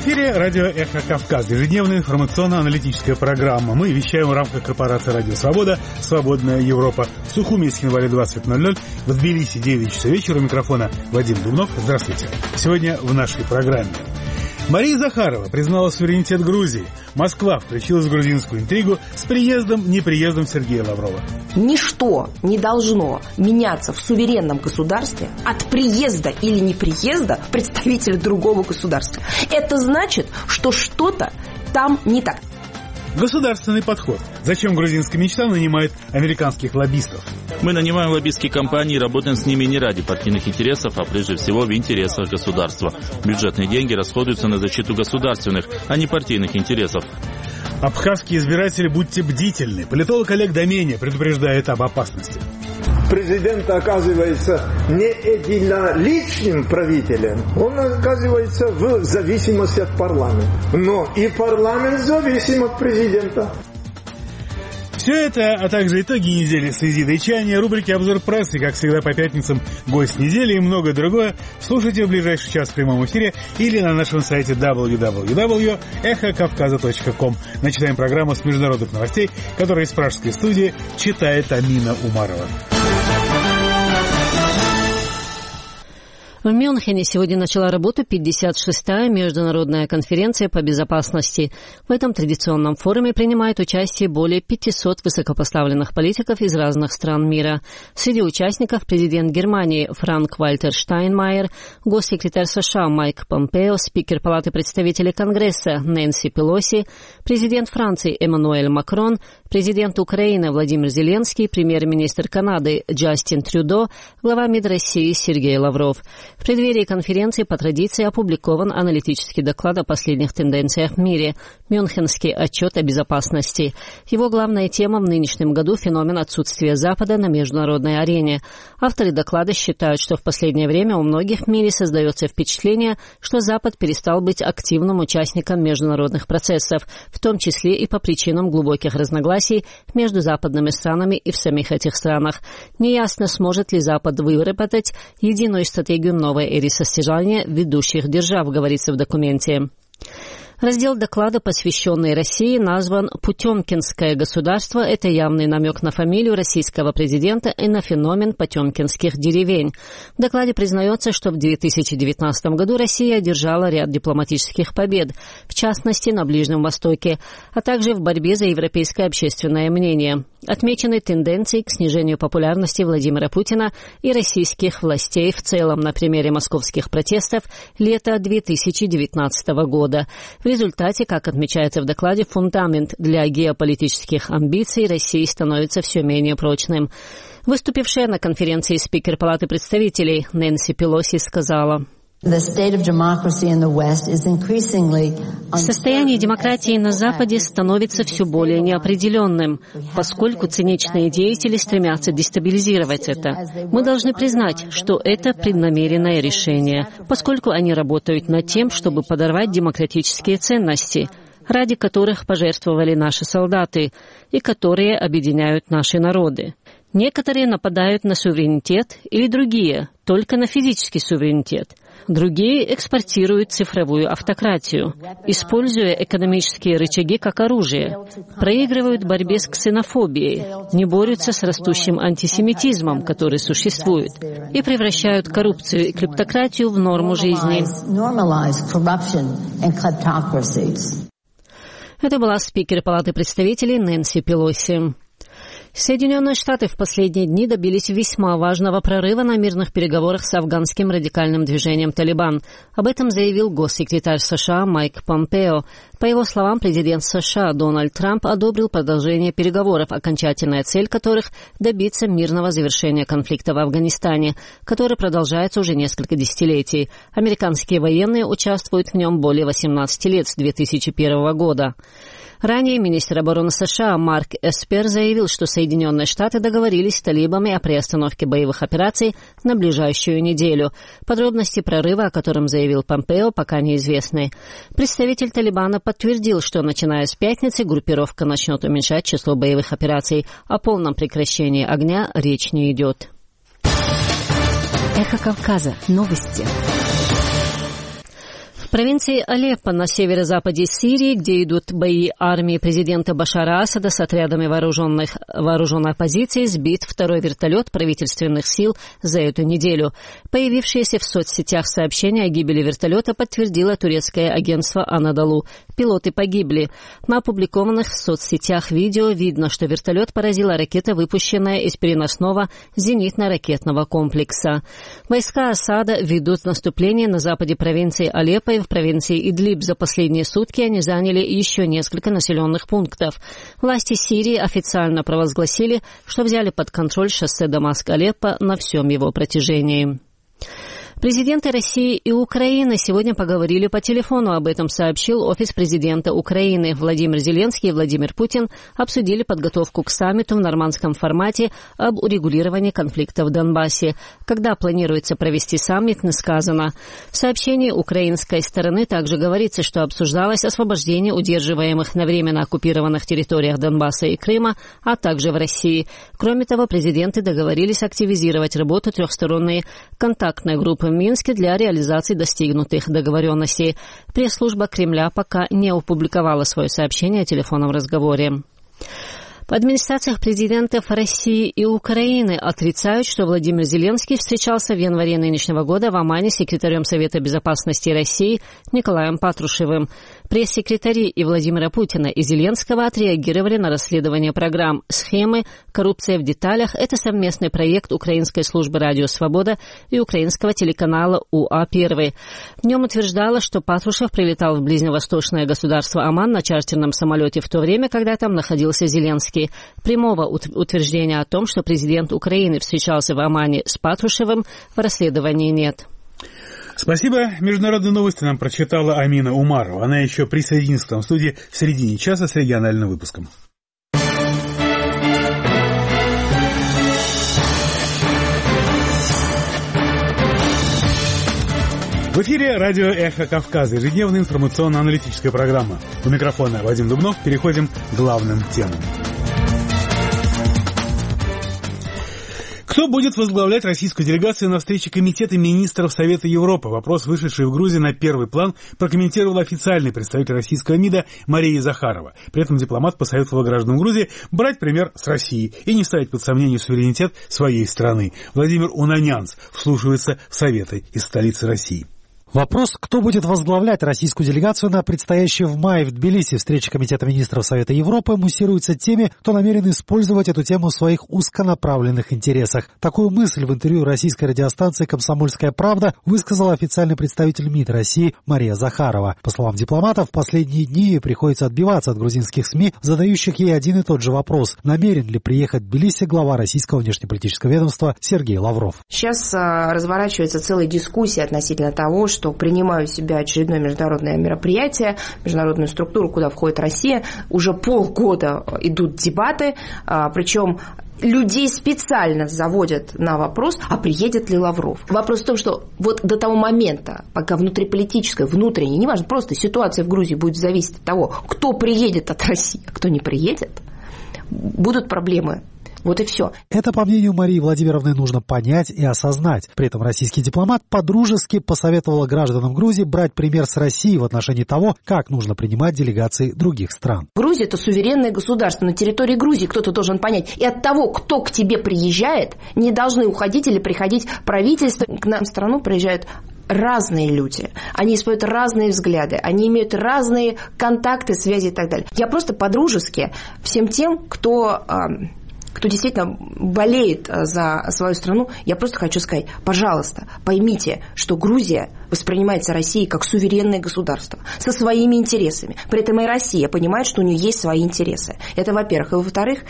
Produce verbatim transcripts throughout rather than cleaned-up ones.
эфире радио «Эхо Кавказ», ежедневная информационно-аналитическая программа. Мы вещаем в рамках корпорации «Радио Свобода», «Свободная Европа». В Сухуми с января двадцать ноль ноль, в Тбилиси девять часов вечера. У микрофона Вадим Дубнов. Здравствуйте. Сегодня в нашей программе. Мария Захарова признала суверенитет Грузии. Москва включилась в грузинскую интригу с приездом-неприездом Сергея Лаврова. Ничто не должно меняться в суверенном государстве от приезда или неприезда представителя другого государства. Это значит, что что-то там не так. Государственный подход. Зачем грузинская мечта нанимает американских лоббистов? Мы нанимаем лоббистские компании и работаем с ними не ради партийных интересов, а прежде всего в интересах государства. Бюджетные деньги расходуются на защиту государственных, а не партийных интересов. Абхазские избиратели, будьте бдительны. Политолог Олег Доменя предупреждает об опасности. Президент оказывается не единоличным правителем, он оказывается в зависимости от парламента. Но и парламент зависим от президента. Все это, а также итоги недели с Изидой Чани, рубрики «Обзор прессы», как всегда по пятницам «Гость недели» и многое другое слушайте в ближайший час в прямом эфире или на нашем сайте дабл ю дабл ю дабл ю точка эхо кавказа точка ком. Начинаем программу с международных новостей, которую из пражской студии читает Амина Умарова. В Мюнхене сегодня начала работу пятьдесят шестая международная конференция по безопасности. В этом традиционном форуме принимают участие более пятисот высокопоставленных политиков из разных стран мира. Среди участников президент Германии Франк-Вальтер Штайнмайер, госсекретарь США Майк Помпео, спикер Палаты представителей Конгресса Нэнси Пелоси, президент Франции Эммануэль Макрон, президент Украины Владимир Зеленский, премьер-министр Канады Джастин Трюдо, глава МИД России Сергей Лавров. В преддверии конференции по традиции опубликован аналитический доклад о последних тенденциях в мире – Мюнхенский отчет о безопасности. Его главная тема в нынешнем году – феномен отсутствия Запада на международной арене. Авторы доклада считают, что в последнее время у многих в мире создается впечатление, что Запад перестал быть активным участником международных процессов, в том числе и по причинам глубоких разногласий между западными странами и в самих этих странах. Неясно, сможет ли Запад выработать единую стратегию новой эры состязания ведущих держав, говорится в документе. Раздел доклада, посвященный России, назван «Потемкинское государство». Это явный намек на фамилию российского президента и на феномен потемкинских деревень. В докладе признается, что в две тысячи девятнадцатом году Россия одержала ряд дипломатических побед, в частности на Ближнем Востоке, а также в борьбе за европейское общественное мнение. Отмечены тенденции к снижению популярности Владимира Путина и российских властей в целом на примере московских протестов лета две тысячи девятнадцатого года. В результате, как отмечается в докладе, фундамент для геополитических амбиций России становится все менее прочным. Выступившая на конференции спикер Палаты представителей Нэнси Пелоси сказала: Состояние демократии на Западе становится все более неопределенным, поскольку циничные деятели стремятся дестабилизировать это. Мы должны признать, что это преднамеренное решение, поскольку они работают над тем, чтобы подорвать демократические ценности, ради которых пожертвовали наши солдаты и которые объединяют наши народы. Некоторые нападают на суверенитет или другие – только на физический суверенитет. Другие экспортируют цифровую автократию, используя экономические рычаги как оружие, проигрывают в борьбе с ксенофобией, не борются с растущим антисемитизмом, который существует, и превращают коррупцию и клептократию в норму жизни. Это была спикер Палаты представителей Нэнси Пелоси. Соединенные Штаты в последние дни добились весьма важного прорыва на мирных переговорах с афганским радикальным движением «Талибан». Об этом заявил госсекретарь США Майк Помпео. По его словам, президент США Дональд Трамп одобрил продолжение переговоров, окончательная цель которых – добиться мирного завершения конфликта в Афганистане, который продолжается уже несколько десятилетий. Американские военные участвуют в нем более восемнадцати лет с две тысячи первого года. Ранее министр обороны США Марк Эспер заявил, что Соединенные Штаты договорились с талибами о приостановке боевых операций на ближайшую неделю. Подробности прорыва, о котором заявил Помпео, пока неизвестны. Представитель Талибана подтвердил, что начиная с пятницы группировка начнет уменьшать число боевых операций. О полном прекращении огня речь не идет. Эхо Кавказа. Новости. В провинции Алеппо на северо-западе Сирии, где идут бои армии президента Башара Асада с отрядами вооруженных, вооруженной оппозиции, сбит второй вертолет правительственных сил за эту неделю. Появившееся в соцсетях сообщение о гибели вертолета подтвердило турецкое агентство «Анадолу». Пилоты погибли. На опубликованных в соцсетях видео видно, что вертолет поразила ракета, выпущенная из переносного зенитно-ракетного комплекса. Войска Асада ведут наступление на западе провинции Алеппо и в провинции Идлиб. За последние сутки они заняли еще несколько населенных пунктов. Власти Сирии официально провозгласили, что взяли под контроль шоссе Дамаск-Алеппо на всем его протяжении. Президенты России и Украины сегодня поговорили по телефону. Об этом сообщил офис президента Украины. Владимир Зеленский и Владимир Путин обсудили подготовку к саммиту в нормандском формате об урегулировании конфликта в Донбассе. Когда планируется провести саммит, не сказано. В сообщении украинской стороны также говорится, что обсуждалось освобождение удерживаемых на временно оккупированных территориях Донбасса и Крыма, а также в России. Кроме того, президенты договорились активизировать работу трехсторонней контактной группы в Минске для реализации достигнутых договоренностей. Пресс-служба Кремля пока не опубликовала свое сообщение о телефонном разговоре. В администрациях президентов России и Украины отрицают, что Владимир Зеленский встречался в январе нынешнего года в Омане с секретарем Совета безопасности России Николаем Патрушевым. Пресс-секретари и Владимира Путина, и Зеленского отреагировали на расследование программ «Схемы. Коррупция в деталях». Это совместный проект Украинской службы «Радио Свобода» и украинского телеканала УА-один. В нем утверждалось, что Патрушев прилетал в ближневосточное государство Оман на чартерном самолете в то время, когда там находился Зеленский. Прямого утверждения о том, что президент Украины встречался в Омане с Патрушевым, в расследовании нет. Спасибо. Международные новости нам прочитала Амина Умарова. Она еще присоединится к нам в студии в середине часа с региональным выпуском. В эфире радио «Эхо Кавказа», ежедневная информационно-аналитическая программа. У микрофона Вадим Дубнов. Переходим к главным темам. Кто будет возглавлять российскую делегацию на встрече Комитета министров Совета Европы? Вопрос, вышедший в Грузии на первый план, прокомментировал официальный представитель российского МИДа Мария Захарова. При этом дипломат посоветовал гражданам Грузии брать пример с России и не ставить под сомнение суверенитет своей страны. Владимир Унанянц вслушивается в советы из столицы России. Вопрос, кто будет возглавлять российскую делегацию на предстоящей в мае в Тбилиси встрече Комитета министров Совета Европы, муссируется теми, кто намерен использовать эту тему в своих узконаправленных интересах. Такую мысль в интервью российской радиостанции «Комсомольская правда» высказала официальный представитель МИД России Мария Захарова. По словам дипломата, в последние дни ей приходится отбиваться от грузинских СМИ, задающих ей один и тот же вопрос: намерен ли приехать в Тбилиси глава российского внешнеполитического ведомства Сергей Лавров. Сейчас а, разворачивается целая дискуссия относительно того, что что принимаю в себя очередное международное мероприятие, международную структуру, куда входит Россия. Уже полгода идут дебаты, причем людей специально заводят на вопрос, а приедет ли Лавров. Вопрос в том, что вот до того момента, пока внутриполитическая, внутренняя, неважно, просто ситуация в Грузии будет зависеть от того, кто приедет от России, а кто не приедет, будут проблемы. Вот и все. Это, по мнению Марии Владимировны, нужно понять и осознать. При этом российский дипломат подружески посоветовал гражданам Грузии брать пример с России в отношении того, как нужно принимать делегации других стран. Грузия – это суверенное государство. На территории Грузии кто-то должен понять. И от того, кто к тебе приезжает, не должны уходить или приходить правительство. К нам в страну приезжают разные люди, они исповедуют разные взгляды, они имеют разные контакты, связи и так далее. Я просто по-дружески всем тем, кто... кто действительно болеет за свою страну, я просто хочу сказать, пожалуйста, поймите, что Грузия воспринимается Россией как суверенное государство со своими интересами. При этом и Россия понимает, что у нее есть свои интересы. Это, во-первых. И, во-вторых,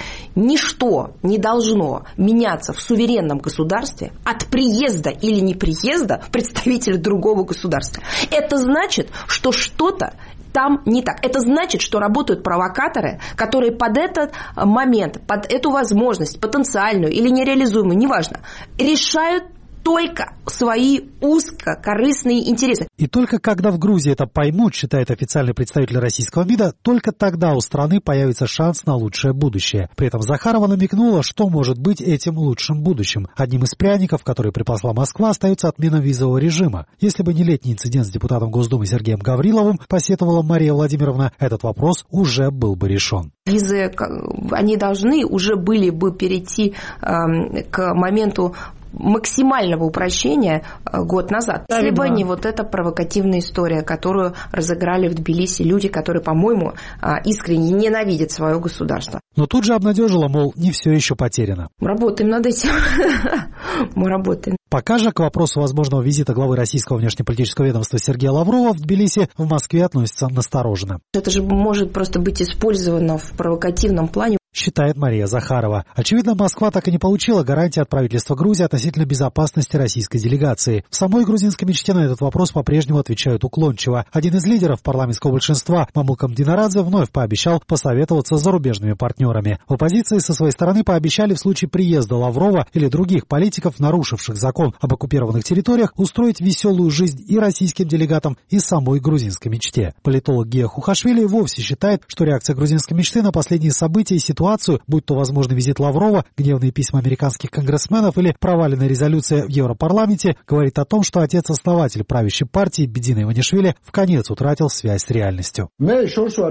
ничто не должно меняться в суверенном государстве от приезда или неприезда представителя другого государства. Это значит, что что-то там не так. Это значит, что работают провокаторы, которые под этот момент, под эту возможность, потенциальную или нереализуемую, неважно, решают только свои узкокорыстные интересы. И только когда в Грузии это поймут, считает официальный представитель российского МИДа, только тогда у страны появится шанс на лучшее будущее. При этом Захарова намекнула, что может быть этим лучшим будущим. Одним из пряников, которые припасла Москва, остается отмена визового режима. Если бы не летний инцидент с депутатом Госдумы Сергеем Гавриловым, посетовала Мария Владимировна, этот вопрос уже был бы решен. Визы, они должны уже были бы перейти э, к моменту максимального упрощения год назад. Если бы не вот эта провокативная история, которую разыграли в Тбилиси люди, которые, по-моему, искренне ненавидят свое государство. Но тут же обнадежила, мол, не все еще потеряно. Работаем над этим. Мы работаем. Пока же к вопросу возможного визита главы российского внешнеполитического ведомства Сергея Лаврова в Тбилиси в Москве относятся настороженно. Это же может просто быть использовано в провокативном плане. Считает Мария Захарова. Очевидно, Москва так и не получила гарантии от правительства Грузии относительно безопасности российской делегации. В самой грузинской мечте на этот вопрос по-прежнему отвечают уклончиво. Один из лидеров парламентского большинства, Мамулкам Динарадзе, вновь пообещал посоветоваться с зарубежными партнерами. В оппозиции со своей стороны пообещали в случае приезда Лаврова или других политиков, нарушивших закон об оккупированных территориях, устроить веселую жизнь и российским делегатам, и самой грузинской мечте. Политолог Гия Хухашвили вовсе считает, что реакция грузинской мечты на последние события и ситуации, будь то возможный визит Лаврова, гневные письма американских конгрессменов или проваленная резолюция в Европарламенте, говорит о том, что отец-основатель правящей партии Бедзина Иванишвили вконец утратил связь с реальностью. Я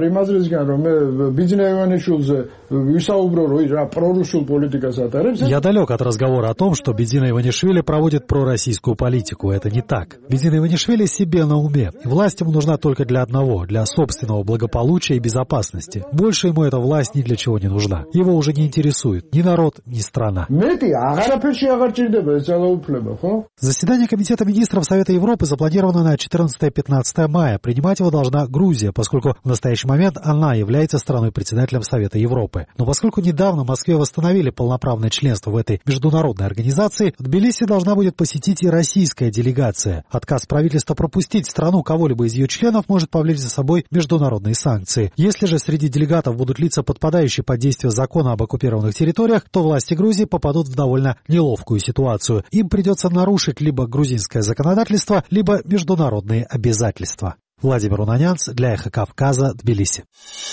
далек от разговора о том, что Бедзина Иванишвили проводит пророссийскую политику. Это не так. Бедзина Иванишвили себе на уме. Власть ему нужна только для одного, для собственного благополучия и безопасности. Больше ему эта власть ни для чего не нужна. Его уже не интересует ни народ, ни страна. Заседание Комитета министров Совета Европы запланировано на четырнадцатое-пятнадцатое мая. Принимать его должна Грузия, поскольку в настоящий момент она является страной-председателем Совета Европы. Но поскольку недавно в Москве восстановили полноправное членство в этой международной организации, в Тбилиси должна будет посетить и российская делегация. Отказ правительства пропустить страну кого-либо из ее членов может повлечь за собой международные санкции. Если же среди делегатов будут лица, подпадающие под действие закона об оккупированных территориях, то власти Грузии попадут в довольно неловкую ситуацию. Им придется нарушить либо грузинское законодательство, либо международные обязательства. Владимир Унанянц для Эхо Кавказа, Тбилиси.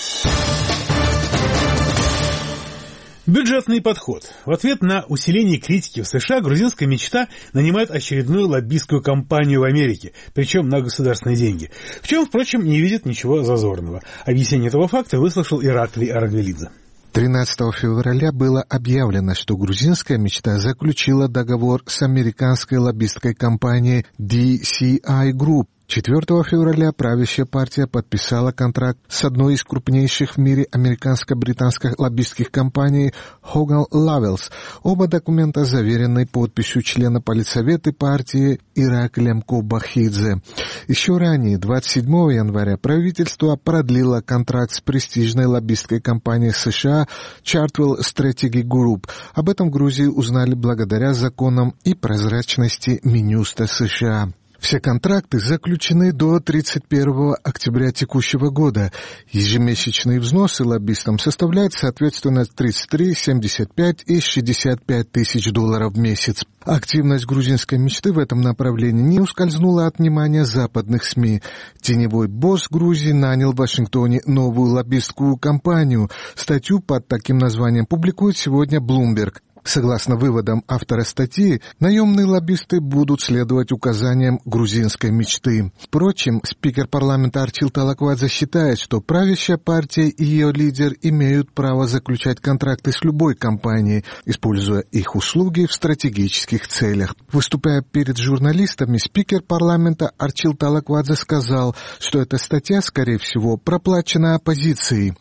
Бюджетный подход. В ответ на усиление критики в США грузинская мечта нанимает очередную лоббистскую кампанию в Америке, причем на государственные деньги. В чем, впрочем, не видит ничего зазорного. Объяснение этого факта выслушал Ираклий Арангвелидзе. тринадцатого февраля было объявлено, что грузинская мечта заключила договор с американской лоббистской компанией ди си ай Group. четвёртого февраля правящая партия подписала контракт с одной из крупнейших в мире американско-британских лоббистских компаний Hogan Lovells. Оба документа заверены подписью члена политсовета партии Ираклием Кобахидзе. Еще ранее, двадцать седьмого января, правительство продлило контракт с престижной лоббистской компанией США Chartwell Strategy Group. Об этом в Грузии узнали благодаря законам и прозрачности Минюста США. Все контракты заключены до тридцать первого октября текущего года. Ежемесячные взносы лоббистам составляют, соответственно, тридцать три, семьдесят пять и шестьдесят пять тысяч долларов в месяц. Активность грузинской мечты в этом направлении не ускользнула от внимания западных СМИ. Теневой босс Грузии нанял в Вашингтоне новую лоббистскую компанию. Статью под таким названием публикует сегодня Bloomberg. Согласно выводам автора статьи, наемные лоббисты будут следовать указаниям грузинской мечты. Впрочем, спикер парламента Арчил Талаквадзе считает, что правящая партия и ее лидер имеют право заключать контракты с любой компанией, используя их услуги в стратегических целях. Выступая перед журналистами, спикер парламента Арчил Талаквадзе сказал, что эта статья, скорее всего, проплачена оппозицией.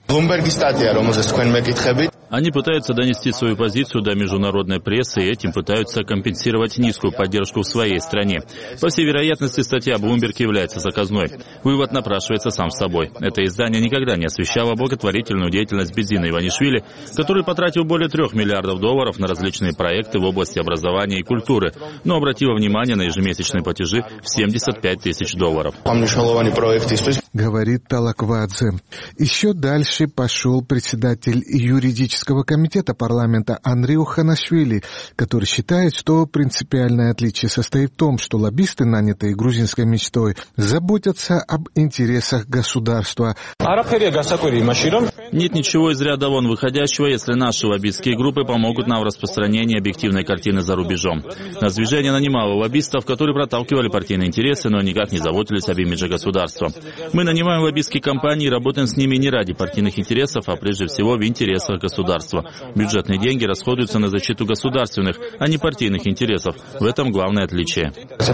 Они пытаются донести свою позицию до международной прессы и этим пытаются компенсировать низкую поддержку в своей стране. По всей вероятности, статья Bloomberg является заказной. Вывод напрашивается сам собой. Это издание никогда не освещало благотворительную деятельность Бедзина Иванишвили, который потратил более трех миллиардов долларов на различные проекты в области образования и культуры, но обратило внимание на ежемесячные платежи в семьдесят пять тысяч долларов. Говорит Талаквадзе. Еще дальше пошел председатель юридического экономического комитета парламента Андрей Оханашвили, который считает, что принципиальное отличие состоит в том, что лоббисты, нанятые грузинской мечтой, заботятся об интересах государства. Нет ничего из ряда вон выходящего, если наши лоббистские группы помогут нам в распространении объективной картины за рубежом. Нас движение нанимало лоббистов, которые проталкивали партийные интересы, но никак не заботились об имидже государства. Мы нанимаем лоббистские компании и работаем с ними не ради партийных интересов, а прежде всего в интересах государства. Бюджетные деньги расходуются на защиту государственных, а не партийных интересов. В этом главное отличие.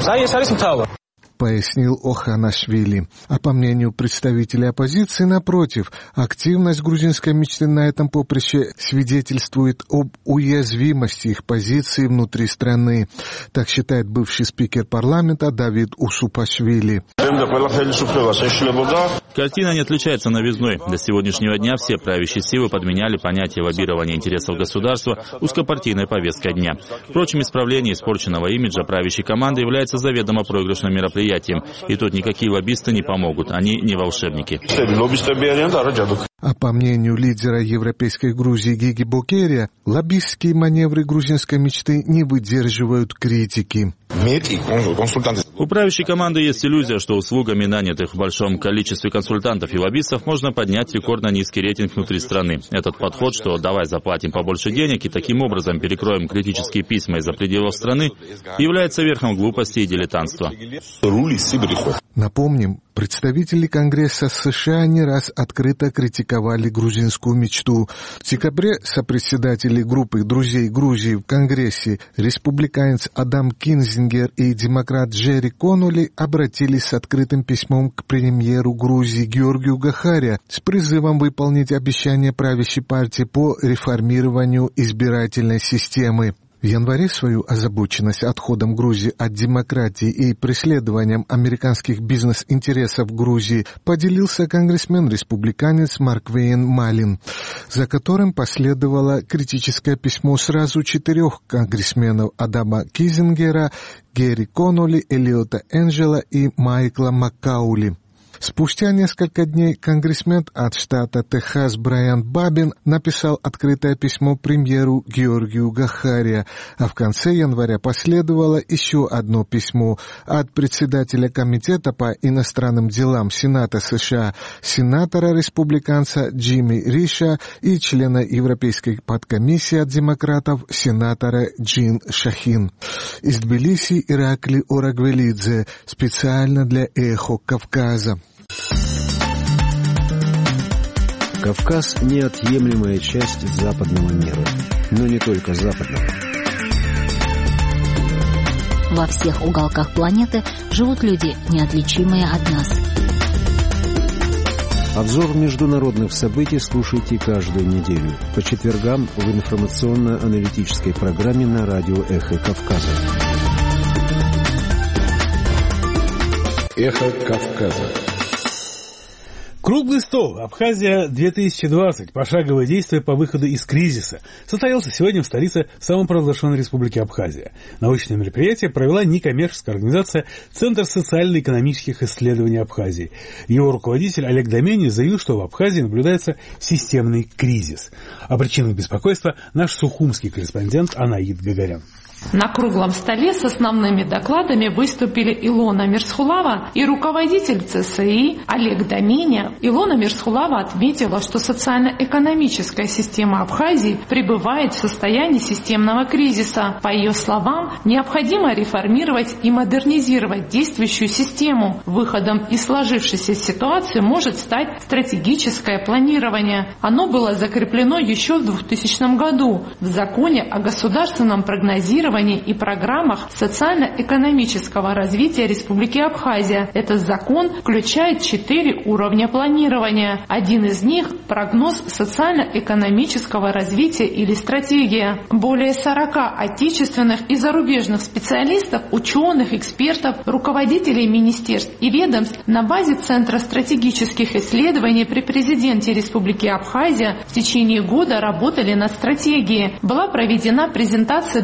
Пояснил Оханашвили. А по мнению представителей оппозиции, напротив, активность грузинской мечты на этом поприще свидетельствует об уязвимости их позиции внутри страны. Так считает бывший спикер парламента Давид Усупашвили. Картина не отличается новизной. До сегодняшнего дня все правящие силы подменяли понятие лоббирования интересов государства узкопартийной повесткой дня. Впрочем, исправление испорченного имиджа правящей команды является заведомо проигрышным мероприятием. И тут никакие лоббисты не помогут. Они не волшебники. А по мнению лидера европейской Грузии Гиги Бокерия, лоббистские маневры грузинской мечты не выдерживают критики. У правящей команды есть иллюзия, что услугами нанятых в большом количестве консультантов и лоббистов можно поднять рекордно низкий рейтинг внутри страны. Этот подход, что давай заплатим побольше денег и таким образом перекроем критические письма из-за пределов страны, является верхом глупости и дилетантства. Напомним, представители Конгресса США не раз открыто критиковали грузинскую мечту. В декабре сопредседатели группы «Друзей Грузии» в Конгрессе, республиканец Адам Кинзингер и демократ Джерри Конноли обратились с открытым письмом к премьеру Грузии Георгию Гахария с призывом выполнить обещания правящей партии по реформированию избирательной системы. В январе свою озабоченность отходом Грузии от демократии и преследованием американских бизнес-интересов Грузии поделился конгрессмен-республиканец Марквейн Малин, за которым последовало критическое письмо сразу четырех конгрессменов Адама Кинзингера, Герри Конноли, Элиота Энджела и Майкла Маккаули. Спустя несколько дней конгрессмен от штата Техас Брайан Бабин написал открытое письмо премьеру Георгию Гахария, а в конце января последовало еще одно письмо от председателя Комитета по иностранным делам Сената США, сенатора-республиканца Джимми Риша и члена Европейской подкомиссии от демократов сенатора Джин Шахин. Из Тбилиси Иракли Орагвелидзе, специально для «Эхо Кавказа». Кавказ – неотъемлемая часть западного мира, но не только западного. Во всех уголках планеты живут люди, неотличимые от нас. Обзор международных событий слушайте каждую неделю по четвергам в информационно-аналитической программе на радио «Эхо Кавказа». «Эхо Кавказа». Круглый стол «Абхазия две тысячи двадцать. Пошаговые действия по выходу из кризиса» состоялся сегодня в столице самопровозглашенной республики Абхазия. Научное мероприятие провела некоммерческая организация «Центр социально-экономических исследований Абхазии». Его руководитель Олег Домени заявил, что в Абхазии наблюдается системный кризис. О причинах беспокойства наш сухумский корреспондент Анаид Гагарян. На круглом столе с основными докладами выступили Илона Мирсхулава и руководитель ЦСИ Олег Доменя. Илона Мирсхулава отметила, что социально-экономическая система Абхазии пребывает в состоянии системного кризиса. По ее словам, необходимо реформировать и модернизировать действующую систему. Выходом из сложившейся ситуации может стать стратегическое планирование. Оно было закреплено еще в двухтысячном году в законе о государственном прогнозировании и программах социально-экономического развития Республики Абхазия. Этот закон включает четыре уровня планирования. Один из них – прогноз социально-экономического развития или стратегия. Более сорока отечественных и зарубежных специалистов, ученых, экспертов, руководителей министерств и ведомств на базе Центра стратегических исследований при президенте Республики Абхазия в течение года работали над стратегией. Была проведена презентация документов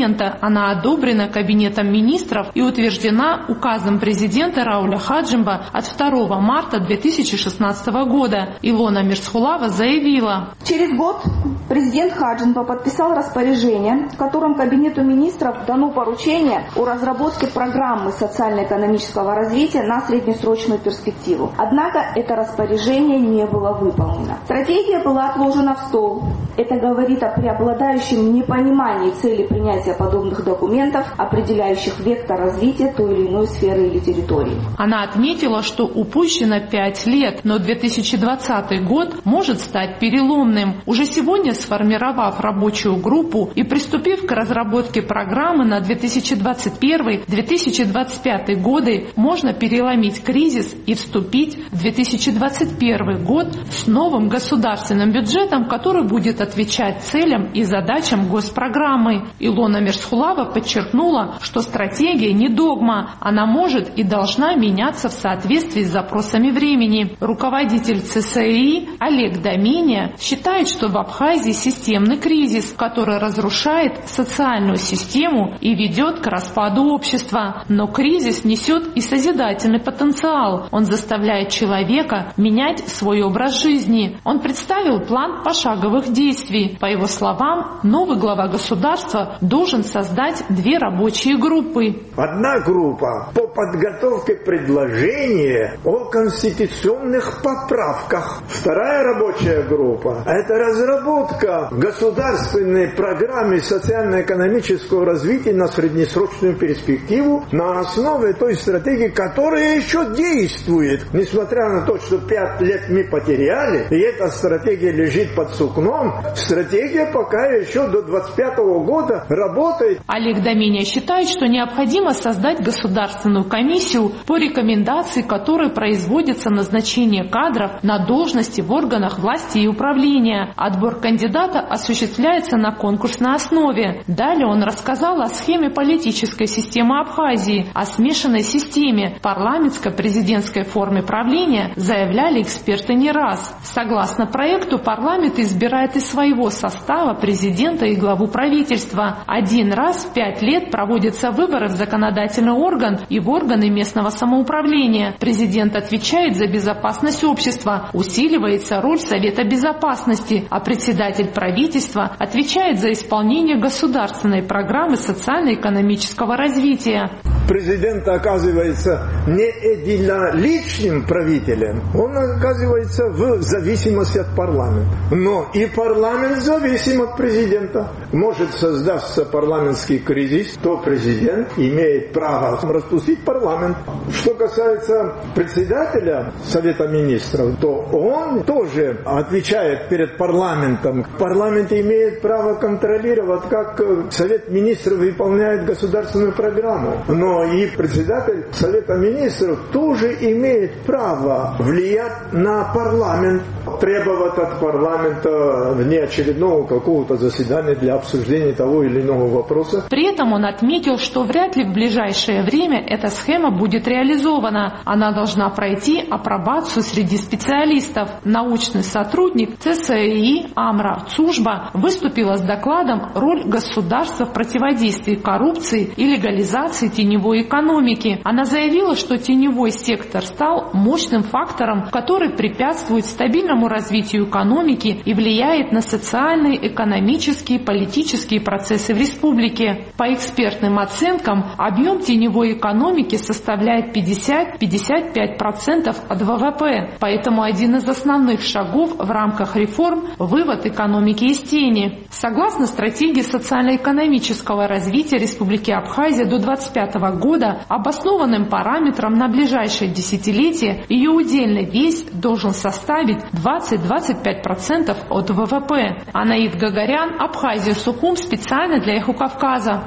президента. Она одобрена Кабинетом министров и утверждена указом президента Рауля Хаджимба от второго марта две тысячи шестнадцатого года. Илона Мирсхулава заявила: через год президент Хаджимба подписал распоряжение, в котором Кабинету министров дано поручение о разработке программы социально-экономического развития на среднесрочную перспективу. Однако это распоряжение не было выполнено. Стратегия была отложена в стол. Это говорит о преобладающем непонимании цели принятия подобных документов, определяющих вектор развития той или иной сферы или территории. Она отметила, что упущено пять лет, но две тысячи двадцатый год может стать переломным. Уже сегодня, сформировав рабочую группу и приступив к разработке программы на две тысячи двадцать первый — две тысячи двадцать пятый годы, можно переломить кризис и вступить в две тысячи двадцать первый год с новым государственным бюджетом, который будет отвечать целям и задачам госпрограммы. Илона Мирсхулава подчеркнула, что стратегия не догма, она может и должна меняться в соответствии с запросами времени. Руководитель ЦСИ Олег Домения считает, что в Абхазии системный кризис, который разрушает социальную систему и ведет к распаду общества. Но кризис несет и созидательный потенциал. Он заставляет человека менять свой образ жизни. Он представил план пошаговых действий. По его словам, новый глава государства должен создать две рабочие группы. Одна группа по подготовке предложения о конституционных поправках. Вторая рабочая группа – это разработка государственной программы социально-экономического развития на среднесрочную перспективу на основе той стратегии, которая еще действует. Несмотря на то, что пять лет мы потеряли, и эта стратегия лежит под сукном, стратегия пока еще до двадцать пятого года работает. Олег Домения считает, что необходимо создать государственную комиссию, по рекомендации которой производится назначение кадров на должности в органах власти и управления. Отбор кандидата осуществляется на конкурсной основе. Далее он рассказал о схеме политической системы Абхазии, о смешанной системе, парламентско-президентской форме правления, заявляли эксперты не раз. Согласно проекту, парламент избирает из своего состава президента и главу правительства. Один раз в пять лет проводятся выборы в законодательный орган и в органы местного самоуправления. Президент отвечает за безопасность общества, усиливается роль Совета безопасности, а председатель правительства отвечает за исполнение государственной программы социально-экономического развития. Президент оказывается не единоличным правителем, он оказывается в зависимости от парламента. Но и парламент зависим от президента. Может создаться парламентский кризис, то президент имеет право распустить парламент. Что касается председателя Совета министров, то он тоже отвечает перед парламентом. Парламент имеет право контролировать, как Совет министров выполняет государственную программу. Но и председатель Совета министров тоже имеет право влиять на парламент, требовать от парламента внеочередного какого-то заседания для обсуждения того или иного вопроса. При этом он отметил, что вряд ли в ближайшее время эта схема будет реализована. Она должна пройти апробацию среди специалистов. Научный сотрудник ЦСИ Амра Цужба выступила с докладом «Роль государства в противодействии коррупции и легализации теневой экономики». Она заявила, что теневой сектор стал мощным фактором, который препятствует стабильному развитию экономики и влияет на социальные, экономические, политические процессы в республике. По экспертным оценкам, объем теневой экономики составляет пятьдесят — пятьдесят пять процентов от ВВП. Поэтому один из основных шагов в рамках реформ – вывод экономики из тени. Согласно стратегии социально-экономического развития Республики Абхазия до две тысячи двадцать пятого года, обоснованным параметром на ближайшее десятилетие ее удельный вес должен составить двадцать — двадцать пять процентов от ВВП. Анаид Гагарян, Абхазия, Сухум, специально для Эхо Кавказа.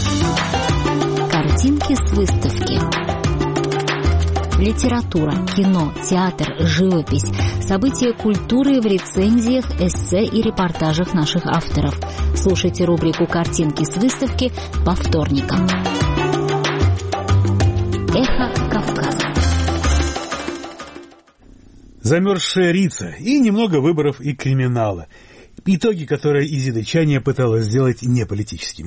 Картинки с выставки. Литература, кино, театр, живопись, события культуры в рецензиях, эссе и репортажах наших авторов. Слушайте рубрику «Картинки с выставки» по вторникам. Эхо Кавказа. Замерзшая рица и немного выборов и криминала. Итоги, которые Изида Чания пыталась сделать неполитическими.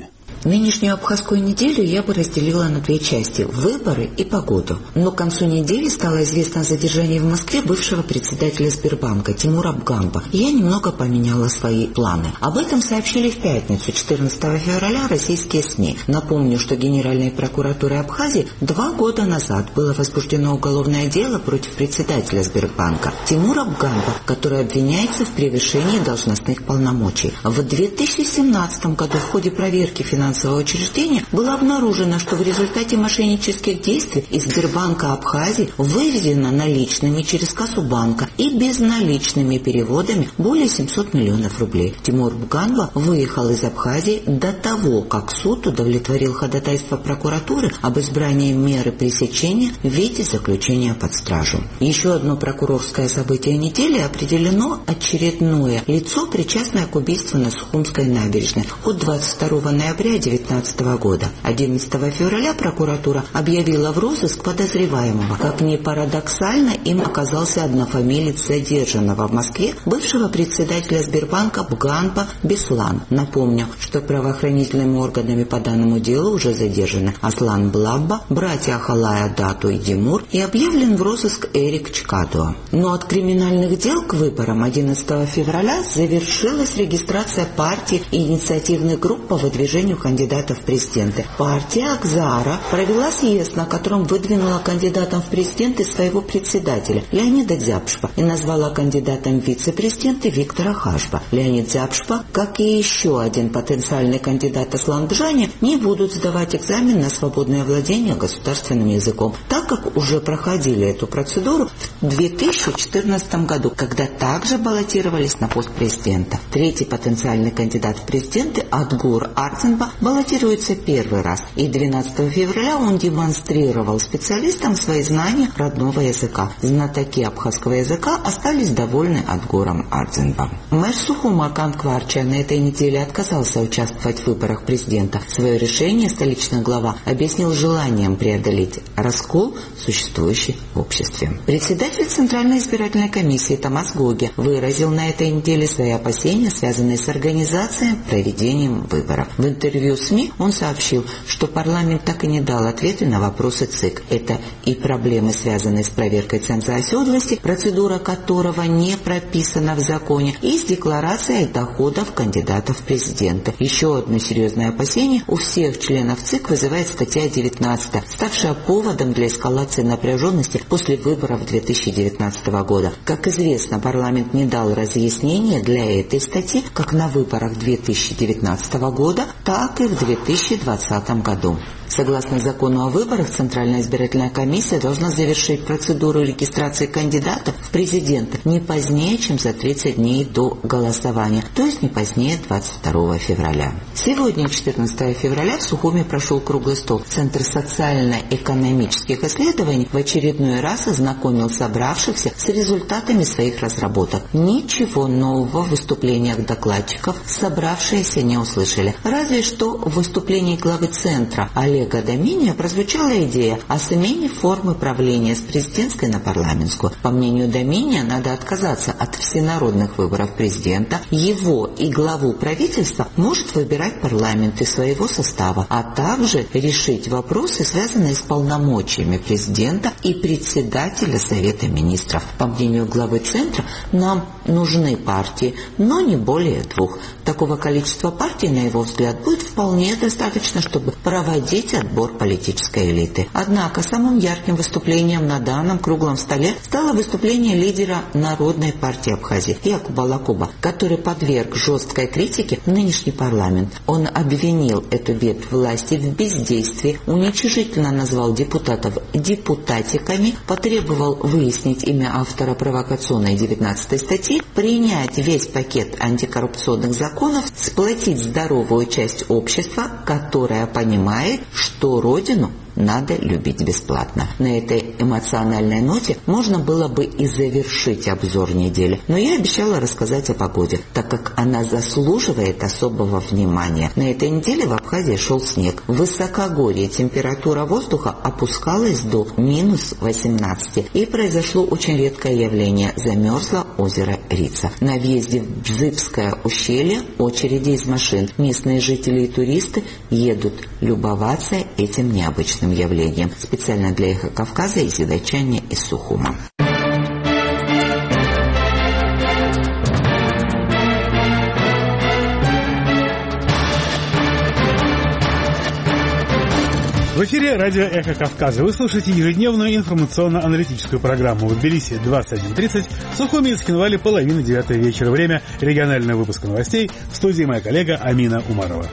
Нынешнюю абхазскую неделю я бы разделила на две части – выборы и погоду. Но к концу недели стало известно о задержании в Москве бывшего председателя Сбербанка Тимура Бганба. Я немного поменяла свои планы. Об этом сообщили в пятницу, четырнадцатого февраля, российские СМИ. Напомню, что Генеральной прокуратурой Абхазии два года назад было возбуждено уголовное дело против председателя Сбербанка Тимура Бганба, который обвиняется в превышении должностных полномочий. В две тысячи семнадцатом году в ходе проверки финансового учреждения было обнаружено, что в результате мошеннических действий из Сбербанка Абхазии выведено наличными через кассу банка и безналичными переводами более семьсот миллионов рублей. Тимур Бганба выехал из Абхазии до того, как суд удовлетворил ходатайство прокуратуры об избрании меры пресечения в виде заключения под стражу. Еще одно прокурорское событие недели: определено очередное лицо, причастное к убийству на Сухумской набережной от двадцать второго ноября две тысячи девятнадцатого года. одиннадцатого февраля прокуратура объявила в розыск подозреваемого. Как ни парадоксально, им оказался однофамилец задержанного в Москве бывшего председателя Сбербанка Бганба Беслан. Напомню, что правоохранительными органами по данному делу уже задержаны Аслан Блабба, братья Ахалая Дату и Димур, и объявлен в розыск Эрик Чкадуа. Но от криминальных дел к выборам одиннадцатого февраля завершилась регистрация партий и инициативных групп по выдвижению кандидатов в президенты. Партия Акзара провела съезд, на котором выдвинула кандидатом в президенты своего председателя Леонида Дзяпшпа и назвала кандидатом в вице-президенты Виктора Хашба. Леонид Дзяпшпа, как и еще один потенциальный кандидат Аслан Бжани, не будут сдавать экзамен на свободное владение государственным языком, так как уже проходили эту процедуру в две тысячи четырнадцатом году, когда также баллотировались на пост президента. Третий потенциальный кандидат в президенты Адгур Ардзинба баллотируется первый раз, и двенадцатого февраля он демонстрировал специалистам свои знания родного языка. Знатоки абхазского языка остались довольны Адгуром Ардзинбом. Мэр Сухума Аркан Кварча на этой неделе отказался участвовать в выборах президента. Свое решение столичный глава объяснил желанием преодолеть раскол, существующий в обществе. Председатель Центральной избирательной комиссии Томас Гоге выразил на этой неделе свои опасения, связанные с организацией и проведением выборов. В интервью СМИ он сообщил, что парламент так и не дал ответы на вопросы ЦИК. Это и проблемы, связанные с проверкой ценза оседлости, процедура которого не прописана в законе, и с декларацией доходов кандидатов в президенты. Еще одно серьезное опасение у всех членов ЦИК вызывает статья девятнадцатая, ставшая поводом для эскалации напряженности после выборов две тысячи девятнадцатого года. Как известно, парламент не дал разъяснения для этой статьи как на выборах две тысячи девятнадцатого года, так и в две тысячи двадцатом году. Согласно закону о выборах, Центральная избирательная комиссия должна завершить процедуру регистрации кандидатов в президенты не позднее, чем за тридцать дней до голосования, то есть не позднее двадцать второго февраля. Сегодня, четырнадцатого февраля, в Сухуме прошел круглый стол. Центр социально-экономических исследований в очередной раз ознакомил собравшихся с результатами своих разработок. Ничего нового в выступлениях докладчиков собравшиеся не услышали. Разве что в выступлении главы Центра Олега Доминия прозвучала идея о смене формы правления с президентской на парламентскую. По мнению Доминия, надо отказаться от всенародных выборов президента. Его и главу правительства может выбирать парламент из своего состава, а также решить вопросы, связанные с полномочиями президента и председателя Совета министров. По мнению главы Центра, нам нужны партии, но не более двух. Такого количества партий, на его взгляд, будет вполне достаточно, чтобы проводить отбор политической элиты. Однако самым ярким выступлением на данном круглом столе стало выступление лидера Народной партии Абхазии Якуба Лакуба, который подверг жесткой критике нынешний парламент. Он обвинил эту ветвь власти в бездействии, уничижительно назвал депутатов депутатиками, потребовал выяснить имя автора провокационной девятнадцатой статьи, принять весь пакет антикоррупционных законов, сплотить здоровую часть общества, которая понимает, что Родину надо любить бесплатно. На этой эмоциональной ноте можно было бы и завершить обзор недели, но я обещала рассказать о погоде, так как она заслуживает особого внимания. На этой неделе в Абхазии шел снег. В высокогорье температура воздуха опускалась до минус восемнадцати, и произошло очень редкое явление – замерзло озеро Рица. На въезде в Бзыбское ущелье очереди из машин. Местные жители и туристы едут любоваться этим необычным явлением. Специально для «Эхо Кавказа» из Ядачания из Сухума. В эфире радио «Эхо Кавказа». Вы слушаете ежедневную информационно-аналитическую программу. В Тбилиси двадцать один тридцать, в Сухуми и Цхинвале половина девятого вечера. Время регионального выпуска новостей. В студии моя коллега Амина Умарова.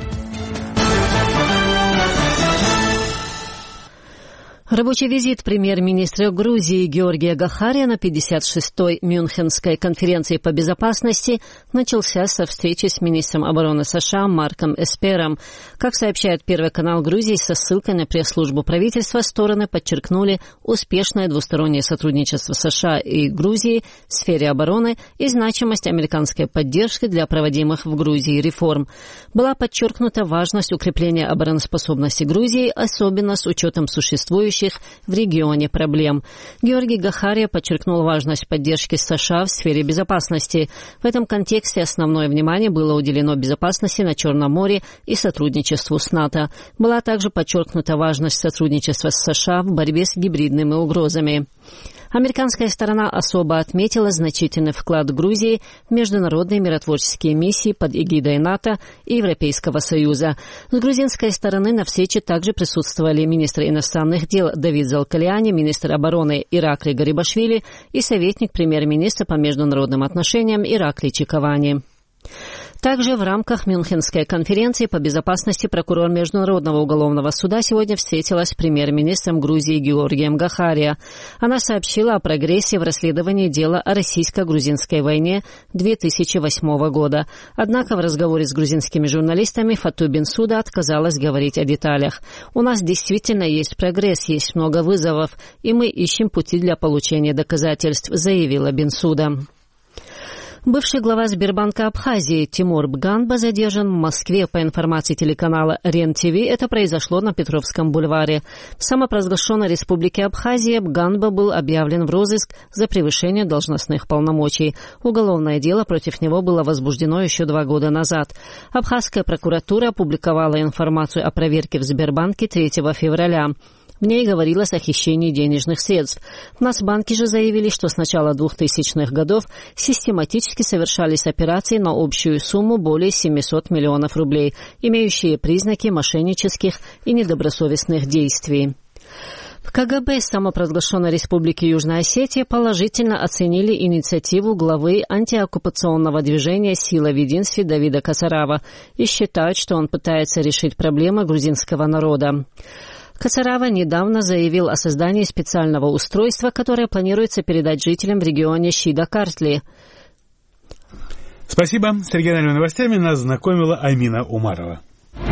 Рабочий визит премьер-министра Грузии Георгия Гахария на пятьдесят шестой Мюнхенской конференции по безопасности начался со встречи с министром обороны США Марком Эспером. Как сообщает Первый канал Грузии со ссылкой на пресс-службу правительства, стороны подчеркнули успешное двустороннее сотрудничество США и Грузии в сфере обороны и значимость американской поддержки для проводимых в Грузии реформ. Была подчеркнута важность укрепления обороноспособности Грузии, особенно с учетом существующих в регионе проблем. Георгий Гахария подчеркнул важность поддержки США в сфере безопасности. В этом контексте основное внимание было уделено безопасности на Черном море и сотрудничеству с НАТО. Была также подчеркнута важность сотрудничества с США в борьбе с гибридными угрозами. Американская сторона особо отметила значительный вклад Грузии в международные миротворческие миссии под эгидой НАТО и Европейского Союза. С грузинской стороны на встрече также присутствовали министр иностранных дел Давид Залкалиани, министр обороны Иракли Гарибашвили и советник премьер-министра по международным отношениям Иракли Чикавани. Также в рамках Мюнхенской конференции по безопасности прокурор Международного уголовного суда сегодня встретилась с премьер-министром Грузии Георгием Гахария. Она сообщила о прогрессе в расследовании дела о российско-грузинской войне две тысячи восьмого года. Однако в разговоре с грузинскими журналистами Фату Бенсуда отказалась говорить о деталях. «У нас действительно есть прогресс, есть много вызовов, и мы ищем пути для получения доказательств», заявила Бенсуда. Бывший глава Сбербанка Абхазии Тимур Бганба задержан в Москве. По информации телеканала РЕН-ТВ, это произошло на Петровском бульваре. В самопровозглашенной республике Абхазия Бганба был объявлен в розыск за превышение должностных полномочий. Уголовное дело против него было возбуждено еще два года назад. Абхазская прокуратура опубликовала информацию о проверке в Сбербанке третьего февраля. В ней говорилось о хищении денежных средств. В Нацбанке же заявили, что с начала двухтысячных годов систематически совершались операции на общую сумму более семисот миллионов рублей, имеющие признаки мошеннических и недобросовестных действий. В КГБ самопровозглашенной Республики Южная Осетия положительно оценили инициативу главы антиоккупационного движения «Сила в единстве» Давида Кацарава и считают, что он пытается решить проблемы грузинского народа. Кацарава недавно заявил о создании специального устройства, которое планируется передать жителям в регионе Шида-Картли. Спасибо. С региональными новостями нас знакомила Амина Умарова.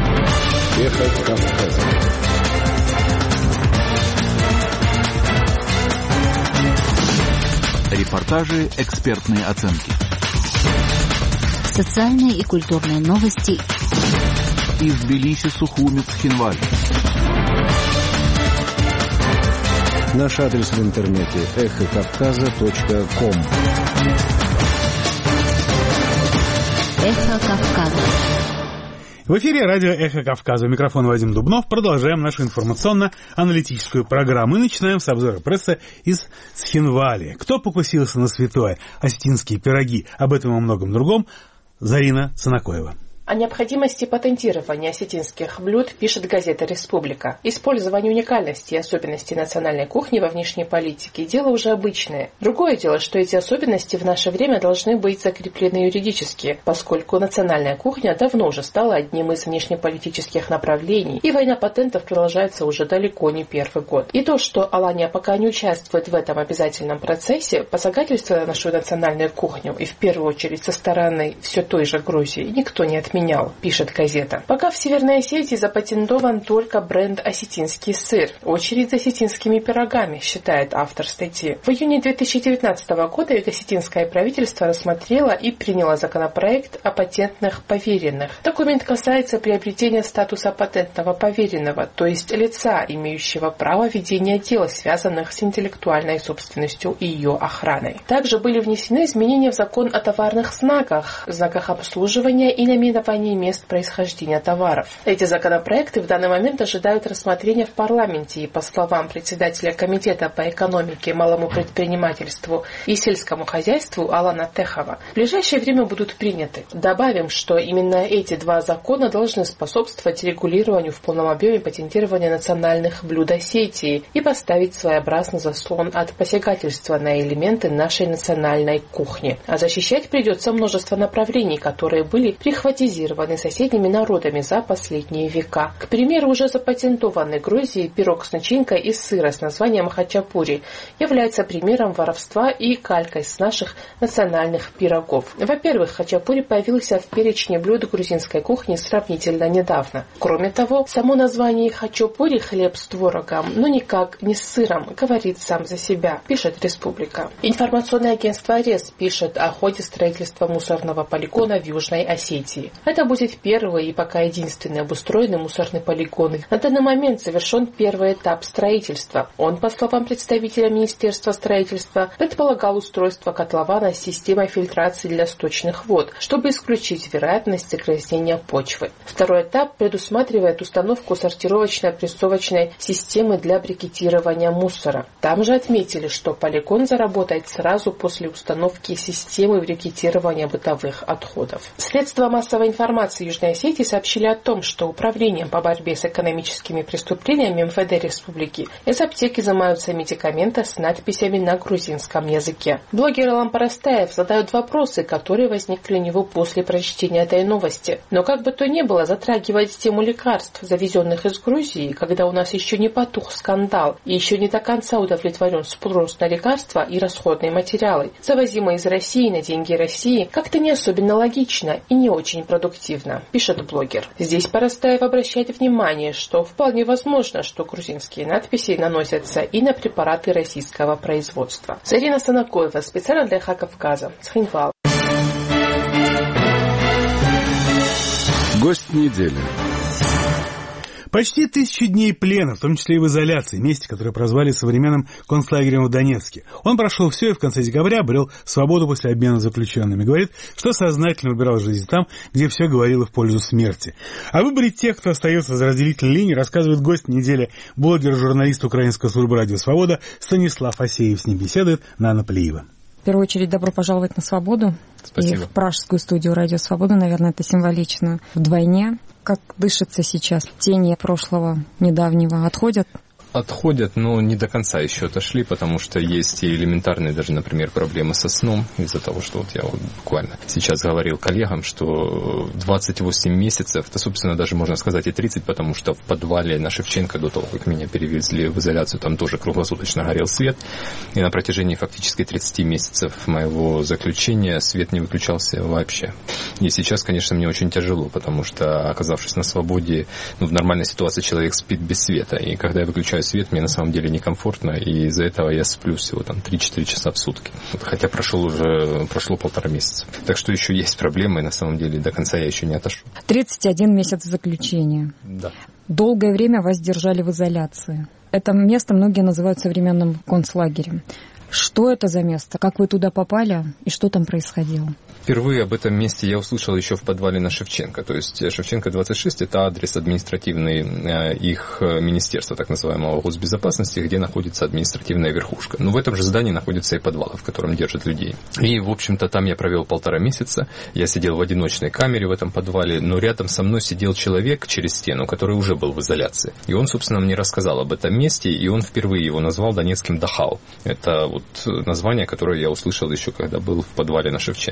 Эхо Кавказа. Репортажи, экспертные оценки. Социальные и культурные новости. Из Тбилиси, Сухуми, Цхинвале. Наш адрес в интернете эхо кавказа точка ком. Эхо Кавказа. В эфире радио «Эхо Кавказа». У микрофона Вадим Дубнов. Продолжаем нашу информационно-аналитическую программу. И начинаем с обзора прессы из Цхинвали. Кто покусился на святое? Осетинские пироги. Об этом и многом другом. Зарина Цанакоева. О необходимости патентирования осетинских блюд пишет газета «Республика». Использование уникальности и особенностей национальной кухни во внешней политике – дело уже обычное. Другое дело, что эти особенности в наше время должны быть закреплены юридически, поскольку национальная кухня давно уже стала одним из внешнеполитических направлений, и война патентов продолжается уже далеко не первый год. И то, что Алания пока не участвует в этом обязательном процессе, посягательство на нашу национальную кухню, и в первую очередь со стороны все той же Грузии, никто не отменяет. отменял, пишет газета. Пока в Северной Осетии запатентован только бренд «Осетинский сыр». Очередь за осетинскими пирогами, считает автор статьи. В июне две тысячи девятнадцатого года осетинское правительство рассмотрело и приняло законопроект о патентных поверенных. Документ касается приобретения статуса патентного поверенного, то есть лица, имеющего право ведения дел, связанных с интеллектуальной собственностью и ее охраной. Также были внесены изменения в закон о товарных знаках, знаках обслуживания и наименовании мест происхождения товаров. Эти законопроекты в данный момент ожидают рассмотрения в парламенте, и по словам председателя Комитета по экономике, малому предпринимательству и сельскому хозяйству Алана Техова, в ближайшее время будут приняты. Добавим, что именно эти два закона должны способствовать регулированию в полном объеме патентирования национальных блюд Осетии и поставить своеобразный заслон от посягательства на элементы нашей национальной кухни. А защищать придется множество направлений, которые были прихватизированы соседними народами за последние века. К примеру, уже запатентованный Грузией пирог с начинкой из сыра с названием хачапури является примером воровства и калькой с наших национальных пирогов. Во-первых, хачапури появился в перечне блюд грузинской кухни сравнительно недавно. Кроме того, само название хачапури хлеб с творогом, но никак не с сыром, говорит сам за себя, пишет Республика. Информационное агентство АРЕС пишет о ходе строительства мусорного полигона в Южной Осетии. Это будет первый и пока единственный обустроенный мусорный полигон. На данный момент завершен первый этап строительства. Он, по словам представителя Министерства строительства, предполагал устройство котлована с системой фильтрации для сточных вод, чтобы исключить вероятность загрязнения почвы. Второй этап предусматривает установку сортировочно-прессовочной системы для брикетирования мусора. Там же отметили, что полигон заработает сразу после установки системы брикетирования бытовых отходов. Средства массовой информации Южной Осетии сообщили о том, что Управлением по борьбе с экономическими преступлениями эм эф дэ республики из аптеки изымаются медикаменты с надписями на грузинском языке. Блогер Алан Парастаев задает вопросы, которые возникли у него после прочтения этой новости. Но как бы то ни было, затрагивать тему лекарств, завезенных из Грузии, когда у нас еще не потух скандал и еще не до конца удовлетворен спрос на лекарства и расходные материалы, завозимые из России на деньги России, как-то не особенно логично и не очень продуктивно, пишет блогер. Здесь Парастаев обращает внимание, что вполне возможно, что грузинские надписи наносятся и на препараты российского производства. Зарина Санакоева, специально для Кавказа, Цхинвал. Гость недели. Почти тысячу дней плена, в том числе и в изоляции, месте, которое прозвали современным концлагерем в Донецке. Он прошел все и в конце декабря обрел свободу после обмена заключенными. Говорит, что сознательно выбирал жизнь там, где все говорило в пользу смерти. О выборе тех, кто остается за разделительной линией, рассказывает гость недели, блогер, журналист Украинской службы «Радио Свобода» Станислав Асеев. С ним беседует Нана Плиева. В первую очередь, добро пожаловать на свободу. Спасибо. И в пражскую студию «Радио Свобода», наверное, это символично вдвойне. Как дышится сейчас? Тени прошлого недавнего отходят? Отходят, но не до конца еще отошли, потому что есть и элементарные даже, например, проблемы со сном, из-за того, что вот я вот буквально сейчас говорил коллегам, что двадцать восемь месяцев, да, собственно, даже можно сказать и тридцать, потому что в подвале на Шевченко до того, как меня перевезли в изоляцию, там тоже круглосуточно горел свет, и на протяжении фактически тридцати месяцев моего заключения свет не выключался вообще. И сейчас, конечно, мне очень тяжело, потому что, оказавшись на свободе, ну, в нормальной ситуации человек спит без света, и когда я выключаю свет, мне на самом деле некомфортно, и из-за этого я сплю всего там три-четыре часа в сутки. Хотя прошел уже, прошло полтора месяца. Так что еще есть проблемы, и на самом деле до конца я еще не отошел. тридцать один месяц заключения. Да. Долгое время вас держали в изоляции. Это место многие называют современным концлагерем. Что это за место? Как вы туда попали? И что там происходило? Впервые об этом месте я услышал еще в подвале на Шевченко. То есть Шевченко двадцать шесть – это адрес административный их министерства, так называемого госбезопасности, где находится административная верхушка. Но в этом же здании находится и подвал, в котором держат людей. И, в общем-то, там я провел полтора месяца. Я сидел в одиночной камере в этом подвале, но рядом со мной сидел человек через стену, который уже был в изоляции. И он, собственно, мне рассказал об этом месте, и он впервые его назвал Донецким Дахау. Это вот название, которое я услышал еще, когда был в подвале на Шевченко.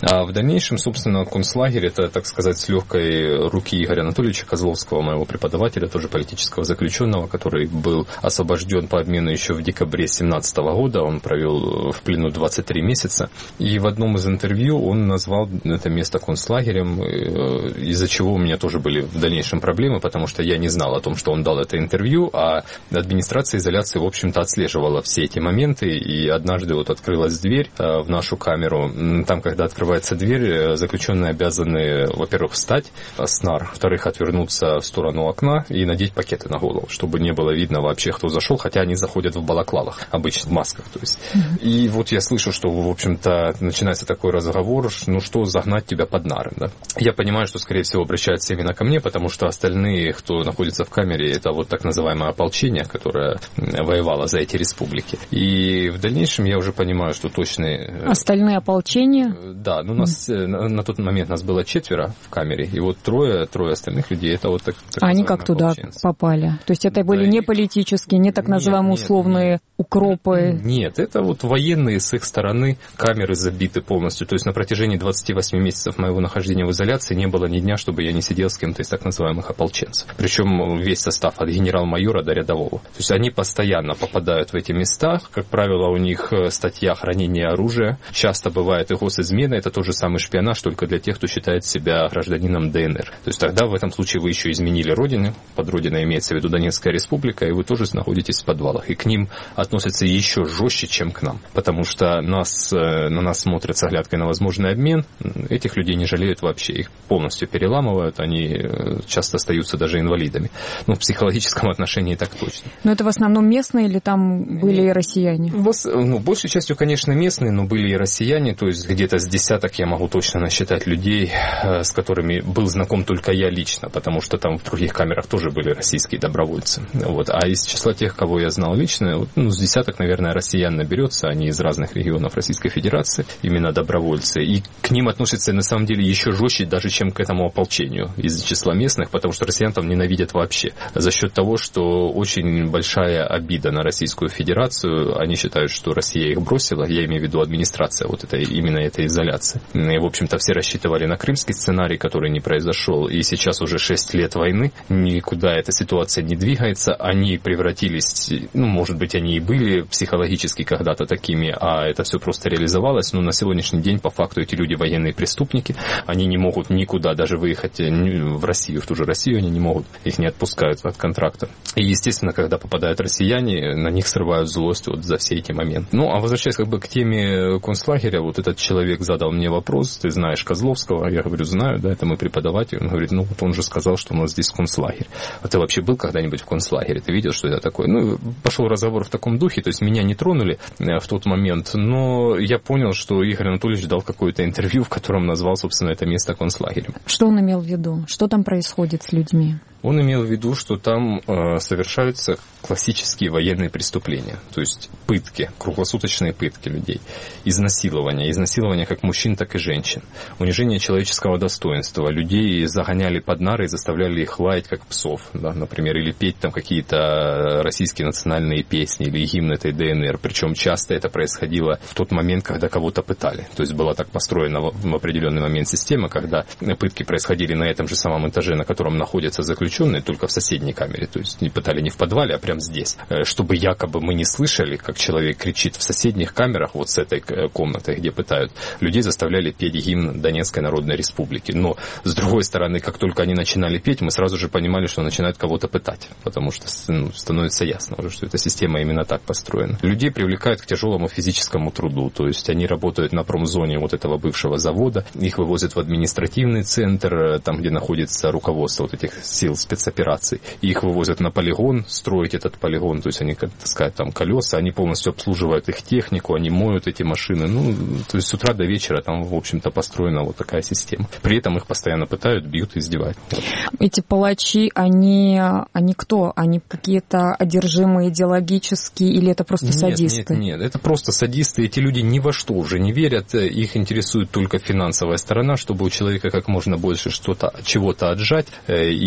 А в дальнейшем, собственно, концлагерь, это, так сказать, с легкой руки Игоря Анатольевича Козловского, моего преподавателя, тоже политического заключенного, который был освобожден по обмену еще в декабре две тысячи семнадцатого года. Он провел в плену двадцать три месяца. И в одном из интервью он назвал это место концлагерем, из-за чего у меня тоже были в дальнейшем проблемы, потому что я не знал о том, что он дал это интервью, а администрация изоляции, в общем-то, отслеживала все эти моменты, и однажды вот открылась дверь в нашу камеру. Там, когда открывается дверь, заключенные обязаны, во-первых, встать с нар, во-вторых, отвернуться в сторону окна и надеть пакеты на голову, чтобы не было видно вообще, кто зашел, хотя они заходят в балаклавах, обычно в масках. То есть. Mm-hmm. И вот я слышу, что, в общем-то, начинается такой разговор, ну что, загнать тебя под нары. Да? Я понимаю, что, скорее всего, обращаются именно ко мне, потому что остальные, кто находится в камере, это вот так называемое ополчение, которое воевало за эти республики. И в дальнейшем я уже понимаю, что точные... Остальные ополчения? Да, ну нас, mm-hmm. на, на тот момент нас было четверо в камере, и вот трое, трое остальных людей, это вот так, так Они как туда попали? То есть это были да, не политические, не так называемые нет, условные нет. укропы? Нет, это вот военные с их стороны, камеры забиты полностью. То есть на протяжении двадцати восьми месяцев моего нахождения в изоляции не было ни дня, чтобы я не сидел с кем-то из так называемых ополченцев. Причем весь состав от генерал-майора до рядового. То есть они постоянно попадают в эти места. Как правило, у них статья хранения оружия. Часто бывает и госизмена. Это тот же самый шпионаж, только для тех, кто считает себя гражданином ДНР. То есть тогда в этом случае вы еще изменили родину. Под родиной имеется в виду Донецкая республика, и вы тоже находитесь в подвалах. И к ним относятся еще жестче, чем к нам. Потому что нас, на нас смотрят с оглядкой на возможный обмен. Этих людей не жалеют вообще. Их полностью переламывают. Они часто остаются даже инвалидами. Ну, в психологическом отношении так точно. Но это в основном местные или там были и россияне? Ну, большей частью, конечно, местные, но были и россияне. То есть где-то с десяток я могу точно насчитать людей, с которыми был знаком только я лично, потому что там в других камерах тоже были российские добровольцы. Вот. А из числа тех, кого я знал лично, ну, с десяток, наверное, россиян наберется. Они из разных регионов Российской Федерации, именно добровольцы. И к ним относятся, на самом деле, еще жестче даже, чем к этому ополчению из числа местных, потому что россиян там ненавидят вообще. За счет того, что очень большая обида на Российскую Федерацию. Они считают, что Россия их бросила. Я имею в виду администрация вот этой, именно этой изоляции. И, в общем-то, все рассчитывали на крымский сценарий, который не произошел. И сейчас уже шесть лет войны. Никуда эта ситуация не двигается. Они превратились, ну, может быть, они и были психологически когда-то такими, а это все просто реализовалось. Но на сегодняшний день, по факту, эти люди военные преступники. Они не могут никуда даже выехать в Россию, в ту же Россию они не могут. Их не отпускают от контракта. И, естественно, когда попадают россияне, на них срывают злость вот за все эти моменты. Ну, а возвращаясь как бы к теме концлагеря, вот этот человек задал мне вопрос: ты знаешь Козловского? Я говорю, знаю, да, это мой преподаватель. Он говорит, ну, вот он же сказал, что у нас здесь концлагерь. А ты вообще был когда-нибудь в концлагере? Ты видел, что это такое? Ну, пошел разговор в таком духе, то есть меня не тронули в тот момент, но я понял, что Игорь Анатольевич дал какое-то интервью, в котором назвал, собственно, это место концлагерем. Что он имел в виду? Что там происходит с людьми? Он имел в виду, что там э, совершаются классические военные преступления, то есть пытки, круглосуточные пытки людей, изнасилования, изнасилования как мужчин, так и женщин, унижение человеческого достоинства. Людей загоняли под нары и заставляли их лаять как псов, да, например, или петь там какие-то российские национальные песни или гимн этой ДНР. Причем часто это происходило в тот момент, когда кого-то пытали. То есть была так построена в определенный момент система, когда пытки происходили на этом же самом этаже, на котором находятся заключенные, только в соседней камере, то есть не пытали не в подвале, а прямо здесь, чтобы якобы мы не слышали, как человек кричит в соседних камерах, вот с этой комнатой, где пытают, людей заставляли петь гимн Донецкой Народной Республики. Но, с другой стороны, как только они начинали петь, мы сразу же понимали, что начинают кого-то пытать, потому что, ну, становится ясно уже, что эта система именно так построена. Людей привлекают к тяжелому физическому труду, то есть они работают на промзоне вот этого бывшего завода, их вывозят в административный центр, там, где находится руководство вот этих сил спецопераций. Их вывозят на полигон, строить этот полигон, то есть они таскают там колеса, они полностью обслуживают их технику, они моют эти машины. Ну, то есть с утра до вечера там, в общем-то, построена вот такая система. При этом их постоянно пытают, бьют и издевают. Эти палачи, они, они кто? Они какие-то одержимые идеологические или это просто нет, садисты? Нет, нет, это просто садисты. Эти люди ни во что уже не верят. Их интересует только финансовая сторона, чтобы у человека как можно больше что-то, чего-то отжать или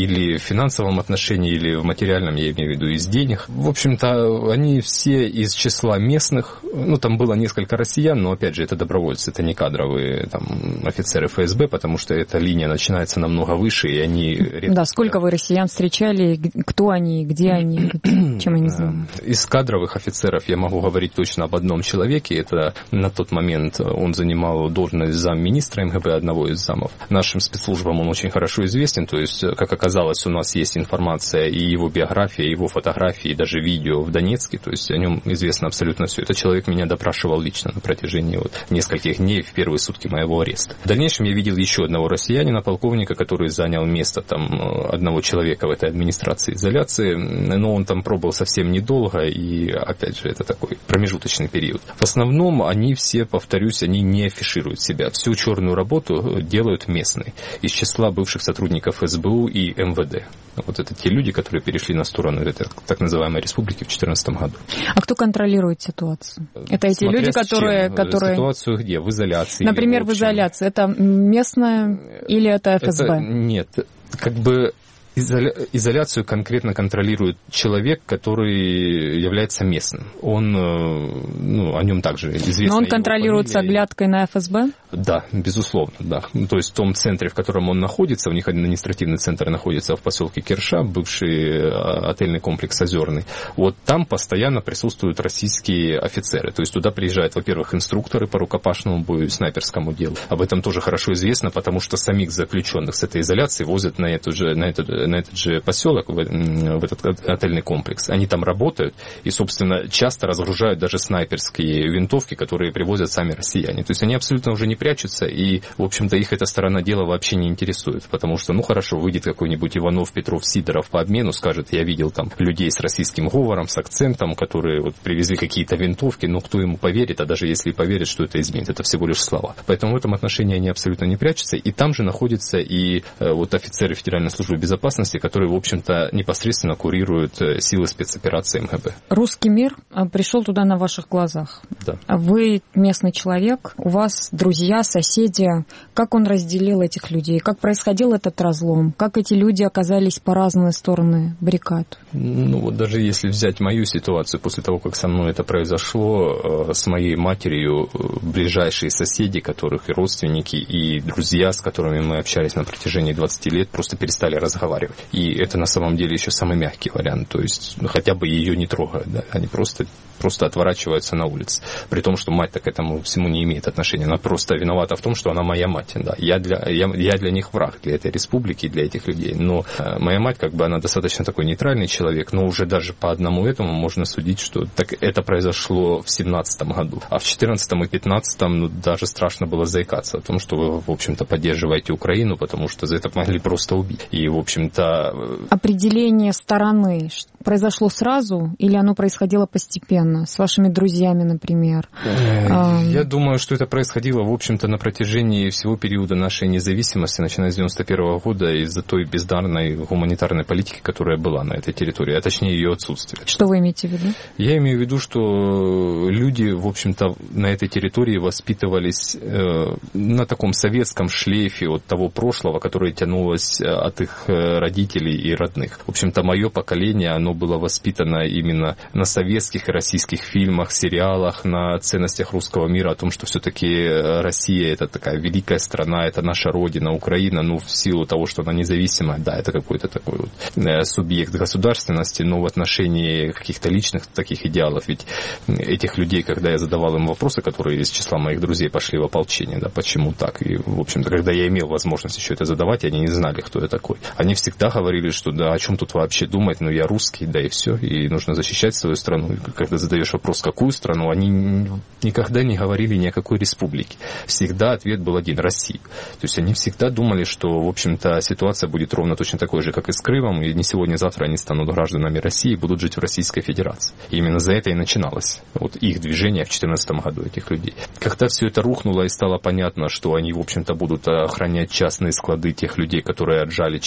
финансовом отношении или в материальном, я имею в виду из денег. В общем-то, они все из числа местных. Ну, там было несколько россиян, но, опять же, это добровольцы, это не кадровые там, офицеры эф эс бэ, потому что эта линия начинается намного выше, и они... Да, сколько вы россиян встречали, кто они, где они, чем они занимаются? Из кадровых офицеров я могу говорить точно об одном человеке. Это на тот момент он занимал должность замминистра эм гэ бэ, одного из замов. Нашим спецслужбам он очень хорошо известен, то есть, как оказалось, у нас есть информация и его биография, и его фотографии, и даже видео в Донецке, то есть о нем известно абсолютно все. Этот человек меня допрашивал лично на протяжении вот нескольких дней в первые сутки моего ареста. В дальнейшем я видел еще одного россиянина, полковника, который занял место там одного человека в этой администрации изоляции, но он там пробыл совсем недолго, и, опять же, это такой промежуточный период. В основном они все, повторюсь, они не афишируют себя. Всю черную работу делают местные, из числа бывших сотрудников эс бэ у и эм вэ дэ. Вот это те люди, которые перешли на сторону этой так называемой республики в две тысячи четырнадцатом году. А кто контролирует ситуацию? Это эти Смотря люди, которые, которые... Ситуацию где? В изоляции? Например, в, в изоляции. Это местная или это эф эс бэ? Это, нет, как бы... Изоляцию конкретно контролирует человек, который является местным. Он, ну, о нем также известно. Но он контролирует с оглядкой на эф эс бэ? Да, безусловно, да. То есть в том центре, в котором он находится, у них административный центр находится в поселке Кирша, бывший отельный комплекс «Озерный». Вот там постоянно присутствуют российские офицеры. То есть туда приезжают, во-первых, инструкторы по рукопашному бою и снайперскому делу. Об этом тоже хорошо известно, потому что самих заключенных с этой изоляции возят на эту же, на эту на этот же поселок, в, в этот отельный комплекс. Они там работают и, собственно, часто разгружают даже снайперские винтовки, которые привозят сами россияне. То есть они абсолютно уже не прячутся, и, в общем-то, их эта сторона дела вообще не интересует. Потому что, ну, хорошо, выйдет какой-нибудь Иванов, Петров, Сидоров по обмену, скажет, я видел там людей с российским говором, с акцентом, которые вот привезли какие-то винтовки, но кто ему поверит, а даже если поверит, что это изменит, это всего лишь слова. Поэтому в этом отношении они абсолютно не прячутся, и там же находятся и э, вот офицеры Федеральной службы безопасности, которые, в общем-то, непосредственно курируют силы спецоперации эм гэ бэ. Русский мир пришел туда на ваших глазах. Да. Вы местный человек, у вас друзья, соседи. Как он разделил этих людей? Как происходил этот разлом? Как эти люди оказались по разные стороны баррикад? Ну, вот даже если взять мою ситуацию, после того, как со мной это произошло, с моей матерью, ближайшие соседи, которых и родственники, и друзья, с которыми мы общались на протяжении двадцати лет, просто перестали разговаривать. И это на самом деле еще самый мягкий вариант. То есть ну, хотя бы ее не трогают. Да? Они просто, просто отворачиваются на улице. При том, что мать-то к этому всему не имеет отношения. Она просто виновата в том, что она моя мать. Да? Я, для, я, я для них враг, для этой республики, для этих людей. Но э, моя мать, как бы, она достаточно такой нейтральный человек, но уже даже по одному этому можно судить, что так это произошло в семнадцатом году. А в четырнадцатом и пятнадцатом ну, даже страшно было заикаться о том, что вы, в общем-то, поддерживаете Украину, потому что за это могли просто убить. И, в общем-то, определение стороны произошло сразу или оно происходило постепенно? С вашими друзьями, например? Я думаю, что это происходило, в общем-то, на протяжении всего периода нашей независимости, начиная с девяносто первого года, из-за той бездарной гуманитарной политики, которая была на этой территории, а точнее ее отсутствие. Что вы имеете в виду? Я имею в виду, что люди, в общем-то, на этой территории воспитывались э, на таком советском шлейфе от того прошлого, которое тянулось от их родителей и родных. В общем-то, мое поколение, оно было воспитано именно на советских и российских фильмах, сериалах, на ценностях русского мира, о том, что все-таки Россия — это такая великая страна, это наша родина, Украина, ну, в силу того, что она независимая, да, это какой-то такой вот субъект государственности, но в отношении каких-то личных таких идеалов, ведь этих людей, когда я задавал им вопросы, которые из числа моих друзей пошли в ополчение, да, почему так, и, в общем-то, когда я имел возможность еще это задавать, они не знали, кто я такой. Они всегда говорили, что да, о чем тут вообще думать, ну, я русский, да, и все, и нужно защищать свою страну. И когда задаешь вопрос, какую страну, они никогда не говорили ни о какой республике. Всегда ответ был один — Россия. То есть они всегда думали, что, в общем-то, ситуация будет ровно точно такой же, как и с Крымом, и не сегодня-завтра они станут гражданами России и будут жить в Российской Федерации. И именно за это и начиналось вот их движение в две тысячи четырнадцатом году, этих людей. Когда все это рухнуло и стало понятно, что они, в общем-то, будут охранять частные склады тех людей, которые отжали чьи-то дачи,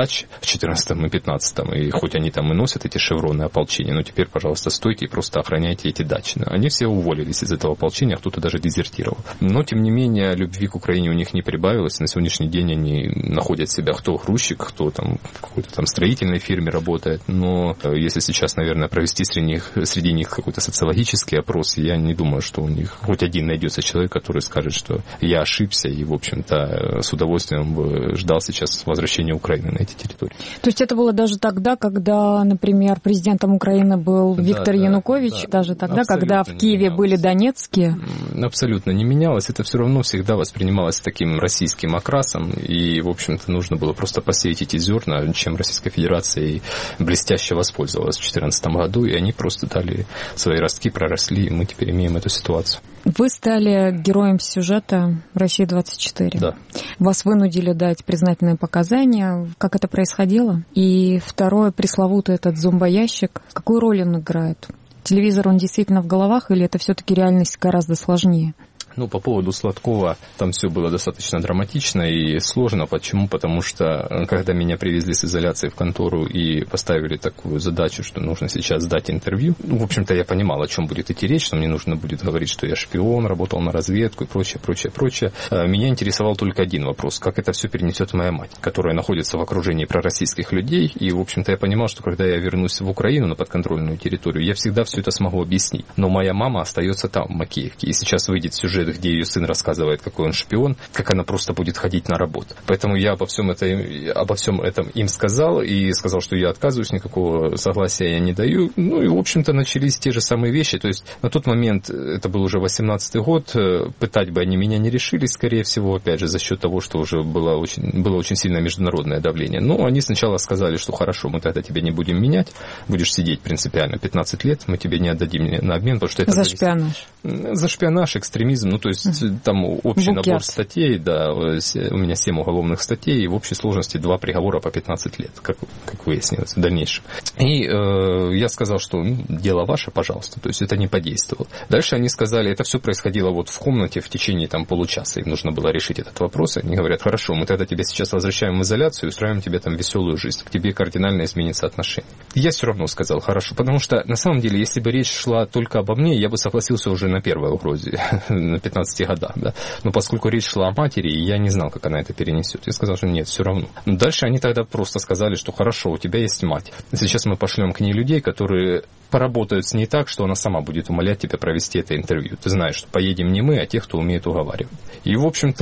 дач в четырнадцатом и пятнадцатом, и хоть они там и носят эти шевроны ополчения, но теперь, пожалуйста, стойте и просто охраняйте эти дачи. Они все уволились из этого ополчения, а кто-то даже дезертировал. Но, тем не менее, любви к Украине у них не прибавилось. На сегодняшний день они находят себя кто грузчик, кто там в какой-то там строительной фирме работает. Но если сейчас, наверное, провести среди них, среди них какой-то социологический опрос, я не думаю, что у них хоть один найдется человек, который скажет, что я ошибся и, в общем-то, с удовольствием бы ждал сейчас возвращения Украины на эти территории. То есть это было даже тогда, когда, например, президентом Украины был да, Виктор да, Янукович, да, даже тогда, когда в Киеве были донецкие? Абсолютно не менялось. Это все равно всегда воспринималось таким российским окрасом, и, в общем-то, нужно было просто посеять эти зерна, чем Российская Федерация блестяще воспользовалась в две тысячи четырнадцатом году, и они просто дали свои ростки, проросли, и мы теперь имеем эту ситуацию. Вы стали героем сюжета «Россия двадцать четыре». Да. Вас вынудили дать признательные показания. Как это происходило? И второе, пресловутый этот зомбоящик. Какую роль он играет? Телевизор, он действительно в головах, или это все-таки реальность гораздо сложнее? Ну, по поводу Сладкова, там все было достаточно драматично и сложно. Почему? Потому что, когда меня привезли с изоляции в контору и поставили такую задачу, что нужно сейчас дать интервью, ну, в общем-то, я понимал, о чем будет идти речь, что мне нужно будет говорить, что я шпион, работал на разведку и прочее, прочее, прочее. Меня интересовал только один вопрос, как это все перенесет моя мать, которая находится в окружении пророссийских людей. И, в общем-то, я понимал, что когда я вернусь в Украину, на подконтрольную территорию, я всегда все это смогу объяснить. Но моя мама остается там, в Макеевке. И сейчас выйдет сюжет, где ее сын рассказывает, какой он шпион, как она просто будет ходить на работу. Поэтому я обо всем, это, обо всем этом им сказал, и сказал, что я отказываюсь, никакого согласия я не даю. Ну и, в общем-то, начались те же самые вещи. То есть на тот момент, это был уже восемнадцатый год, пытать бы они меня не решились, скорее всего, опять же, за счет того, что уже было очень, было очень сильное международное давление. Но они сначала сказали, что хорошо, мы тогда тебя не будем менять, будешь сидеть принципиально пятнадцать лет, мы тебе не отдадим на обмен, потому что это... За шпионаж. За шпионаж, экстремизм, ну то есть там общий Букет. набор статей, да, у меня семь уголовных статей, и в общей сложности два приговора по пятнадцать лет, как, как выяснилось в дальнейшем. И э, я сказал, что ну, дело ваше, пожалуйста, то есть это не подействовало. Дальше они сказали, это все происходило вот в комнате в течение там получаса, им нужно было решить этот вопрос, они говорят, хорошо, мы тогда тебя сейчас возвращаем в изоляцию и устраиваем тебе там веселую жизнь, к тебе кардинально изменится отношение. Я все равно сказал, хорошо, потому что на самом деле, если бы речь шла только обо мне, я бы согласился уже на первой угрозе, на пятнадцати годах, да. Но поскольку речь шла о матери, я не знал, как она это перенесет. Я сказал, что нет, все равно. Но дальше они тогда просто сказали, что хорошо, у тебя есть мать. Сейчас мы пошлем к ней людей, которые поработают с ней так, что она сама будет умолять тебя провести это интервью. Ты знаешь, что поедем не мы, а те, кто умеет уговаривать. И, в общем-то,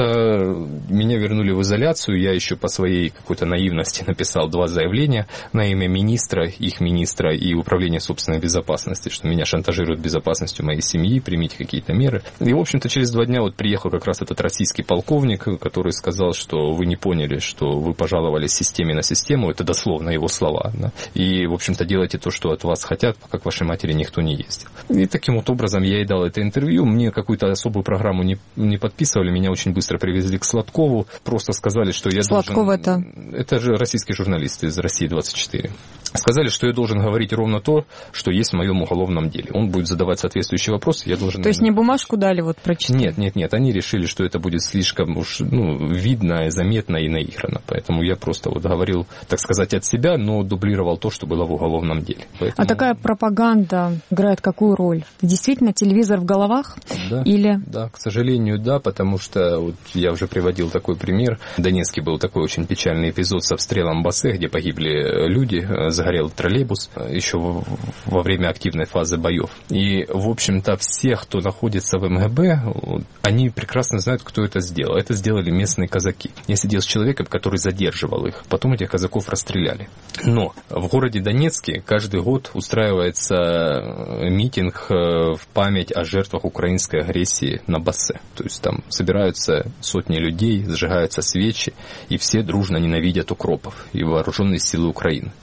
меня вернули в изоляцию. Я еще по своей какой-то наивности написал два заявления на имя министра, их министра и управления собственной безопасности, что меня шантажируют безопасностью моей семьи, примите какие-то меры. И, в общем-то, через два дня вот приехал как раз этот российский полковник, который сказал, что вы не поняли, что вы пожаловались системе на систему. Это дословно его слова. Да? И, в общем-то, делайте то, что от вас хотят, пока к вашей матери никто не ездил. И таким вот образом я и дал это интервью. Мне какую-то особую программу не, не подписывали. Меня очень быстро привезли к Сладкову. Просто сказали, что я Сладков должен... это? Это же российский журналист из России двадцать четыре. Сказали, что я должен говорить ровно то, что есть в моем уголовном деле. Он будет задавать соответствующие вопросы, я должен... То есть не бумажку дали вот прочитать? Нет, нет, нет. Они решили, что это будет слишком уж ну, видно, заметно и наиграно. Поэтому я просто вот говорил, так сказать, от себя, но дублировал то, что было в уголовном деле. Поэтому... А такая пропаганда играет какую роль? Действительно, телевизор в головах? Да, или... да, к сожалению, да, потому что вот я уже приводил такой пример. В Донецке был такой очень печальный эпизод с обстрелом Бассе, где погибли люди, загорел троллейбус еще во время активной фазы боев. И, в общем-то, все, кто находится в МГБ, они прекрасно знают, кто это сделал. Это сделали местные казаки. Я сидел с человеком, который задерживал их. Потом этих казаков расстреляли. Но в городе Донецке каждый год устраивается митинг в память о жертвах украинской агрессии на Бассе. То есть там собираются сотни людей, зажигаются свечи, и все дружно ненавидят укропов и вооруженные силы Украины. Это все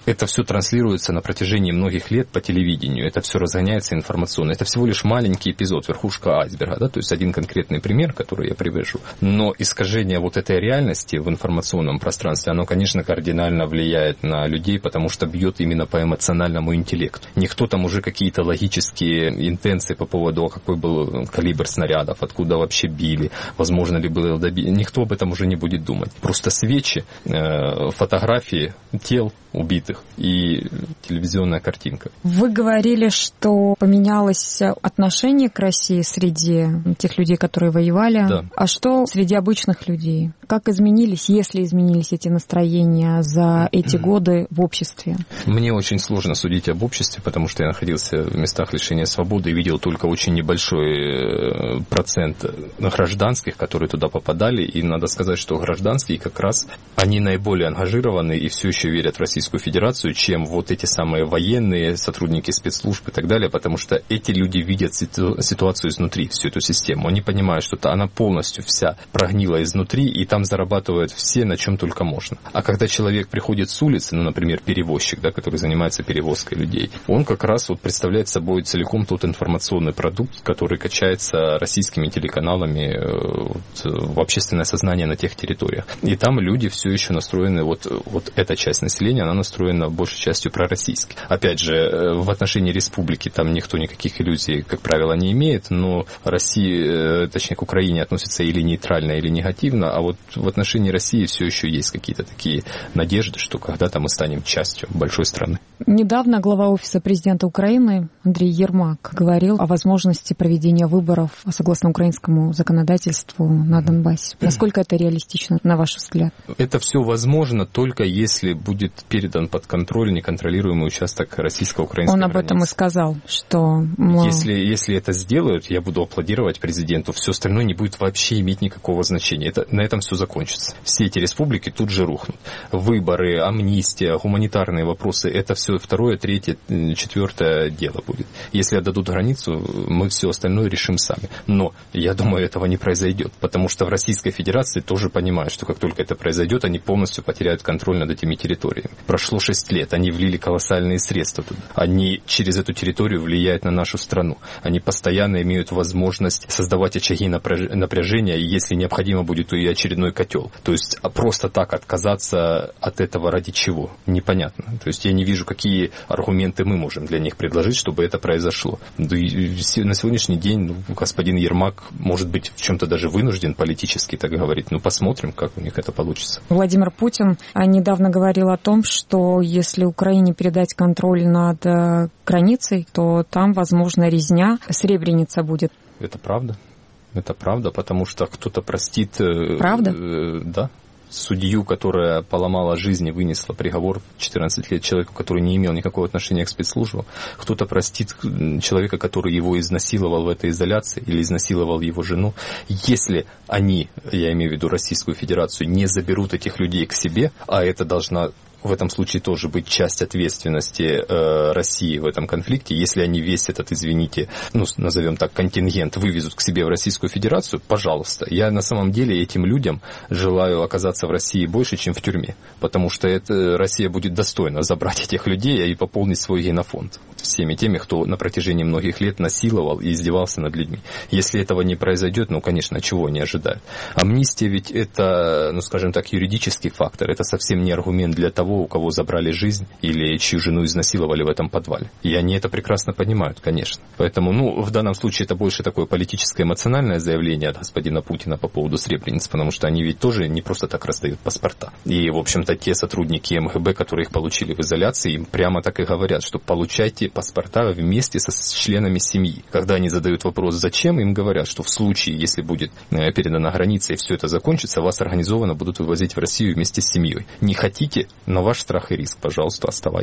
все транслируется на протяжении многих лет по телевидению, это все разгоняется информационно. Это всего лишь маленький эпизод, верхушка айсберга, да, то есть один конкретный пример, который я привожу. Но искажение вот этой реальности в информационном пространстве, оно, конечно, кардинально влияет на людей, потому что бьет именно по эмоциональному интеллекту. Никто там уже какие-то логические интенции по поводу, какой был калибр снарядов, откуда вообще били, возможно ли было добить, никто об этом уже не будет думать. Просто свечи, э, фотографии тел убитых и телевизионная картинка. Вы говорили, что поменялось отношение к России среди тех людей, которые воевали. Да. А что среди обычных людей? Как изменились, если изменились эти настроения за эти годы в обществе? Мне очень сложно судить об обществе, потому что я находился в местах лишения свободы и видел только очень небольшой процент гражданских, которые туда попадали. И надо сказать, что гражданские как раз, они наиболее ангажированы и все еще верят в Российскую Федерацию, чем вот эти самые военные, сотрудники спецслужб и так далее, потому что эти люди видят ситуацию изнутри, всю эту систему. Они понимают, что она полностью вся прогнила изнутри, и там зарабатывают все, на чем только можно. А когда человек приходит с улицы, ну, например, перевозчик, да, который занимается перевозкой людей, он как раз вот представляет собой целиком тот информационный продукт, который качается российскими телеканалами вот, в общественное сознание на тех территориях. И там люди все еще настроены, вот, вот эта часть населения, она настроена большей частью пророссийски. Опять же, в отношении республики там никто никаких иллюзий, как правило, не имеет, но Россия, точнее, к Украине относится или нейтрально, или негативно, а вот в отношении России все еще есть какие-то такие надежды, что когда-то мы станем частью большой страны. Недавно глава Офиса президента Украины Андрей Ермак говорил о возможности проведения выборов согласно украинскому законодательству на Донбассе. Насколько это реалистично, на ваш взгляд? Это все возможно только если будет передан под контроль неконтролируемый участок российско-украинской Он об границы. этом и сказал, что... Если, если это сделают, я буду аплодировать президенту, все остальное не будет вообще иметь никакого значения. Это, на этом все закончится. Все эти республики тут же рухнут. Выборы, амнистия, гуманитарные вопросы, это все второе, третье, четвертое дело будет. Если отдадут границу, мы все остальное решим сами. Но я думаю, этого не произойдет, потому что в Российской Федерации тоже понимают, что как только это произойдет, они полностью потеряют контроль над этими территориями. Прошло шесть лет, они влили колоссальные средства туда. Они через эту территорию влияют на нашу страну. Они постоянно имеют возможность создавать очаги напряжения, и если необходимо будет, то и очередной котел. То есть просто так отказаться от этого ради чего? Непонятно. То есть я не вижу, какие аргументы мы можем для них предложить, чтобы это произошло. Да и на сегодняшний день ну, господин Ермак может быть в чем-то даже вынужден политически так говорить. Ну посмотрим, как у них это получится. Владимир Путин недавно говорил о том, что если Украине передать контроль над границей, то там, возможно, резня, Сребреница будет. Это правда. Это правда, потому что кто-то простит... Правда? Э, да. Судью, которая поломала жизнь и вынесла приговор четырнадцать лет человеку, который не имел никакого отношения к спецслужбам. Кто-то простит человека, который его изнасиловал в этой изоляции или изнасиловал его жену. Если они, я имею в виду Российскую Федерацию, не заберут этих людей к себе, а это должна... в этом случае тоже быть часть ответственности э, России в этом конфликте. Если они весь этот, извините, ну, назовем так, контингент вывезут к себе в Российскую Федерацию, пожалуйста. Я на самом деле этим людям желаю оказаться в России больше, чем в тюрьме. Потому что это, Россия будет достойна забрать этих людей и пополнить свой генофонд всеми теми, кто на протяжении многих лет насиловал и издевался над людьми. Если этого не произойдет, ну, конечно, чего они ожидают. Амнистия ведь это, ну, скажем так, юридический фактор. Это совсем не аргумент для того, у кого забрали жизнь или чью жену изнасиловали в этом подвале. И они это прекрасно понимают, конечно. Поэтому, ну, в данном случае это больше такое политическое эмоциональное заявление от господина Путина по поводу Сребреницы, потому что они ведь тоже не просто так раздают паспорта. И, в общем-то, те сотрудники эм гэ бэ, которые их получили в изоляции, им прямо так и говорят, что получайте паспорта вместе со членами семьи. Когда они задают вопрос, зачем, им говорят, что в случае, если будет передана граница и все это закончится, вас организованно будут вывозить в Россию вместе с семьей. Не хотите, но ваш страх и риск, пожалуйста, оставайтесь.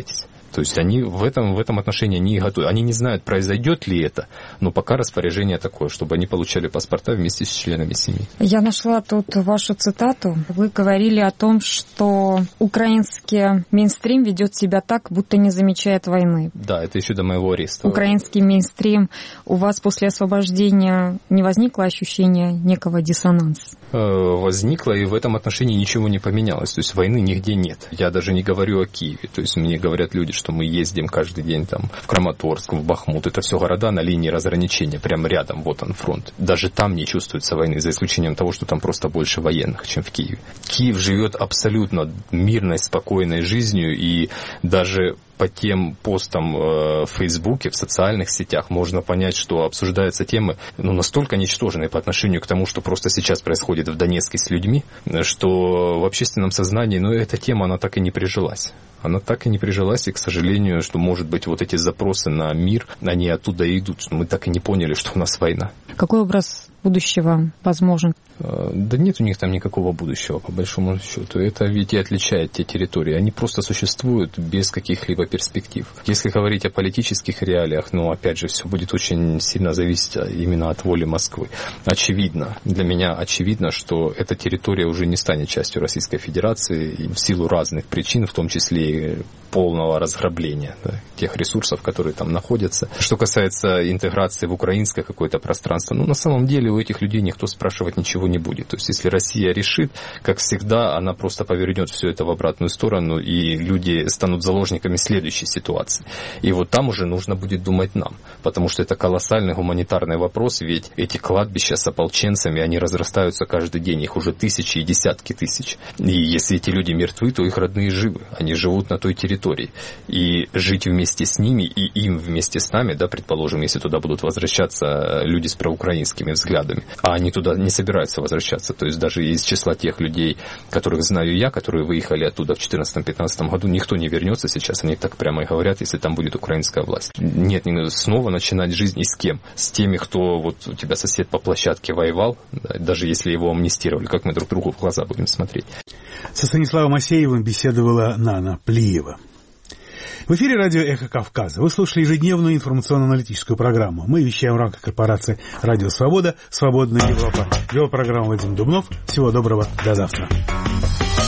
То есть они в этом, в этом отношении не готовы. Они не знают, произойдет ли это, но пока распоряжение такое, чтобы они получали паспорта вместе с членами семьи. Я нашла тут вашу цитату. Вы говорили о том, что украинский мейнстрим ведет себя так, будто не замечает войны. Да, это еще до моего ареста. Украинский мейнстрим. У вас после освобождения не возникло ощущения некого диссонанса? Возникло, и в этом отношении ничего не поменялось. То есть войны нигде нет. Я даже не говорю о Киеве. То есть мне говорят люди, что мы ездим каждый день там в Краматорск, в Бахмут. Это все города на линии разграничения, прямо рядом, вот он фронт. Даже там не чувствуется войны, за исключением того, что там просто больше военных, чем в Киеве. Киев живет абсолютно мирной, спокойной жизнью, и даже по тем постам в Фейсбуке, в социальных сетях можно понять, что обсуждаются темы, ну, настолько ничтожные по отношению к тому, что просто сейчас происходит в Донецке с людьми, что в общественном сознании, ну, эта тема, она так и не прижилась. Она так и не прижилась, и, к сожалению, что, может быть, вот эти запросы на мир, они оттуда и идут, что мы так и не поняли, что у нас война. Какой образ будущего возможен? Да нет у них там никакого будущего, по большому счету. Это ведь и отличает те территории. Они просто существуют без каких-либо перспектив. Если говорить о политических реалиях, ну, опять же, все будет очень сильно зависеть именно от воли Москвы. Очевидно, для меня очевидно, что эта территория уже не станет частью Российской Федерации и в силу разных причин, в том числе и полного разграбления, да, тех ресурсов, которые там находятся. Что касается интеграции в украинское какое-то пространство, ну, на самом деле у этих людей никто спрашивать ничего не будет. То есть, если Россия решит, как всегда, она просто повернет все это в обратную сторону, и люди станут заложниками следующей ситуации. И вот там уже нужно будет думать нам, потому что это колоссальный гуманитарный вопрос, ведь эти кладбища с ополченцами, они разрастаются каждый день, их уже тысячи и десятки тысяч. И если эти люди мертвы, то их родные живы, они живут на той территории. И жить вместе с ними, и им вместе с нами, да, предположим, если туда будут возвращаться люди с проукраинскими взглядами, а они туда не собираются возвращаться, то есть даже из числа тех людей, которых знаю я, которые выехали оттуда в четырнадцатом-пятнадцатом году, никто не вернется сейчас, они так прямо и говорят, если там будет украинская власть. Нет, не надо снова начинать жизнь, и с кем? С теми, кто вот у тебя сосед по площадке воевал, да, даже если его амнистировали, как мы друг другу в глаза будем смотреть. Со Станиславом Асеевым беседовала Нана Плиева. В эфире радио «Эхо Кавказа». Вы слушали ежедневную информационно-аналитическую программу. Мы вещаем в рамках корпорации «Радио Свобода», «Свободная Европа». Вел программу Вадим Дубнов. Всего доброго. До завтра.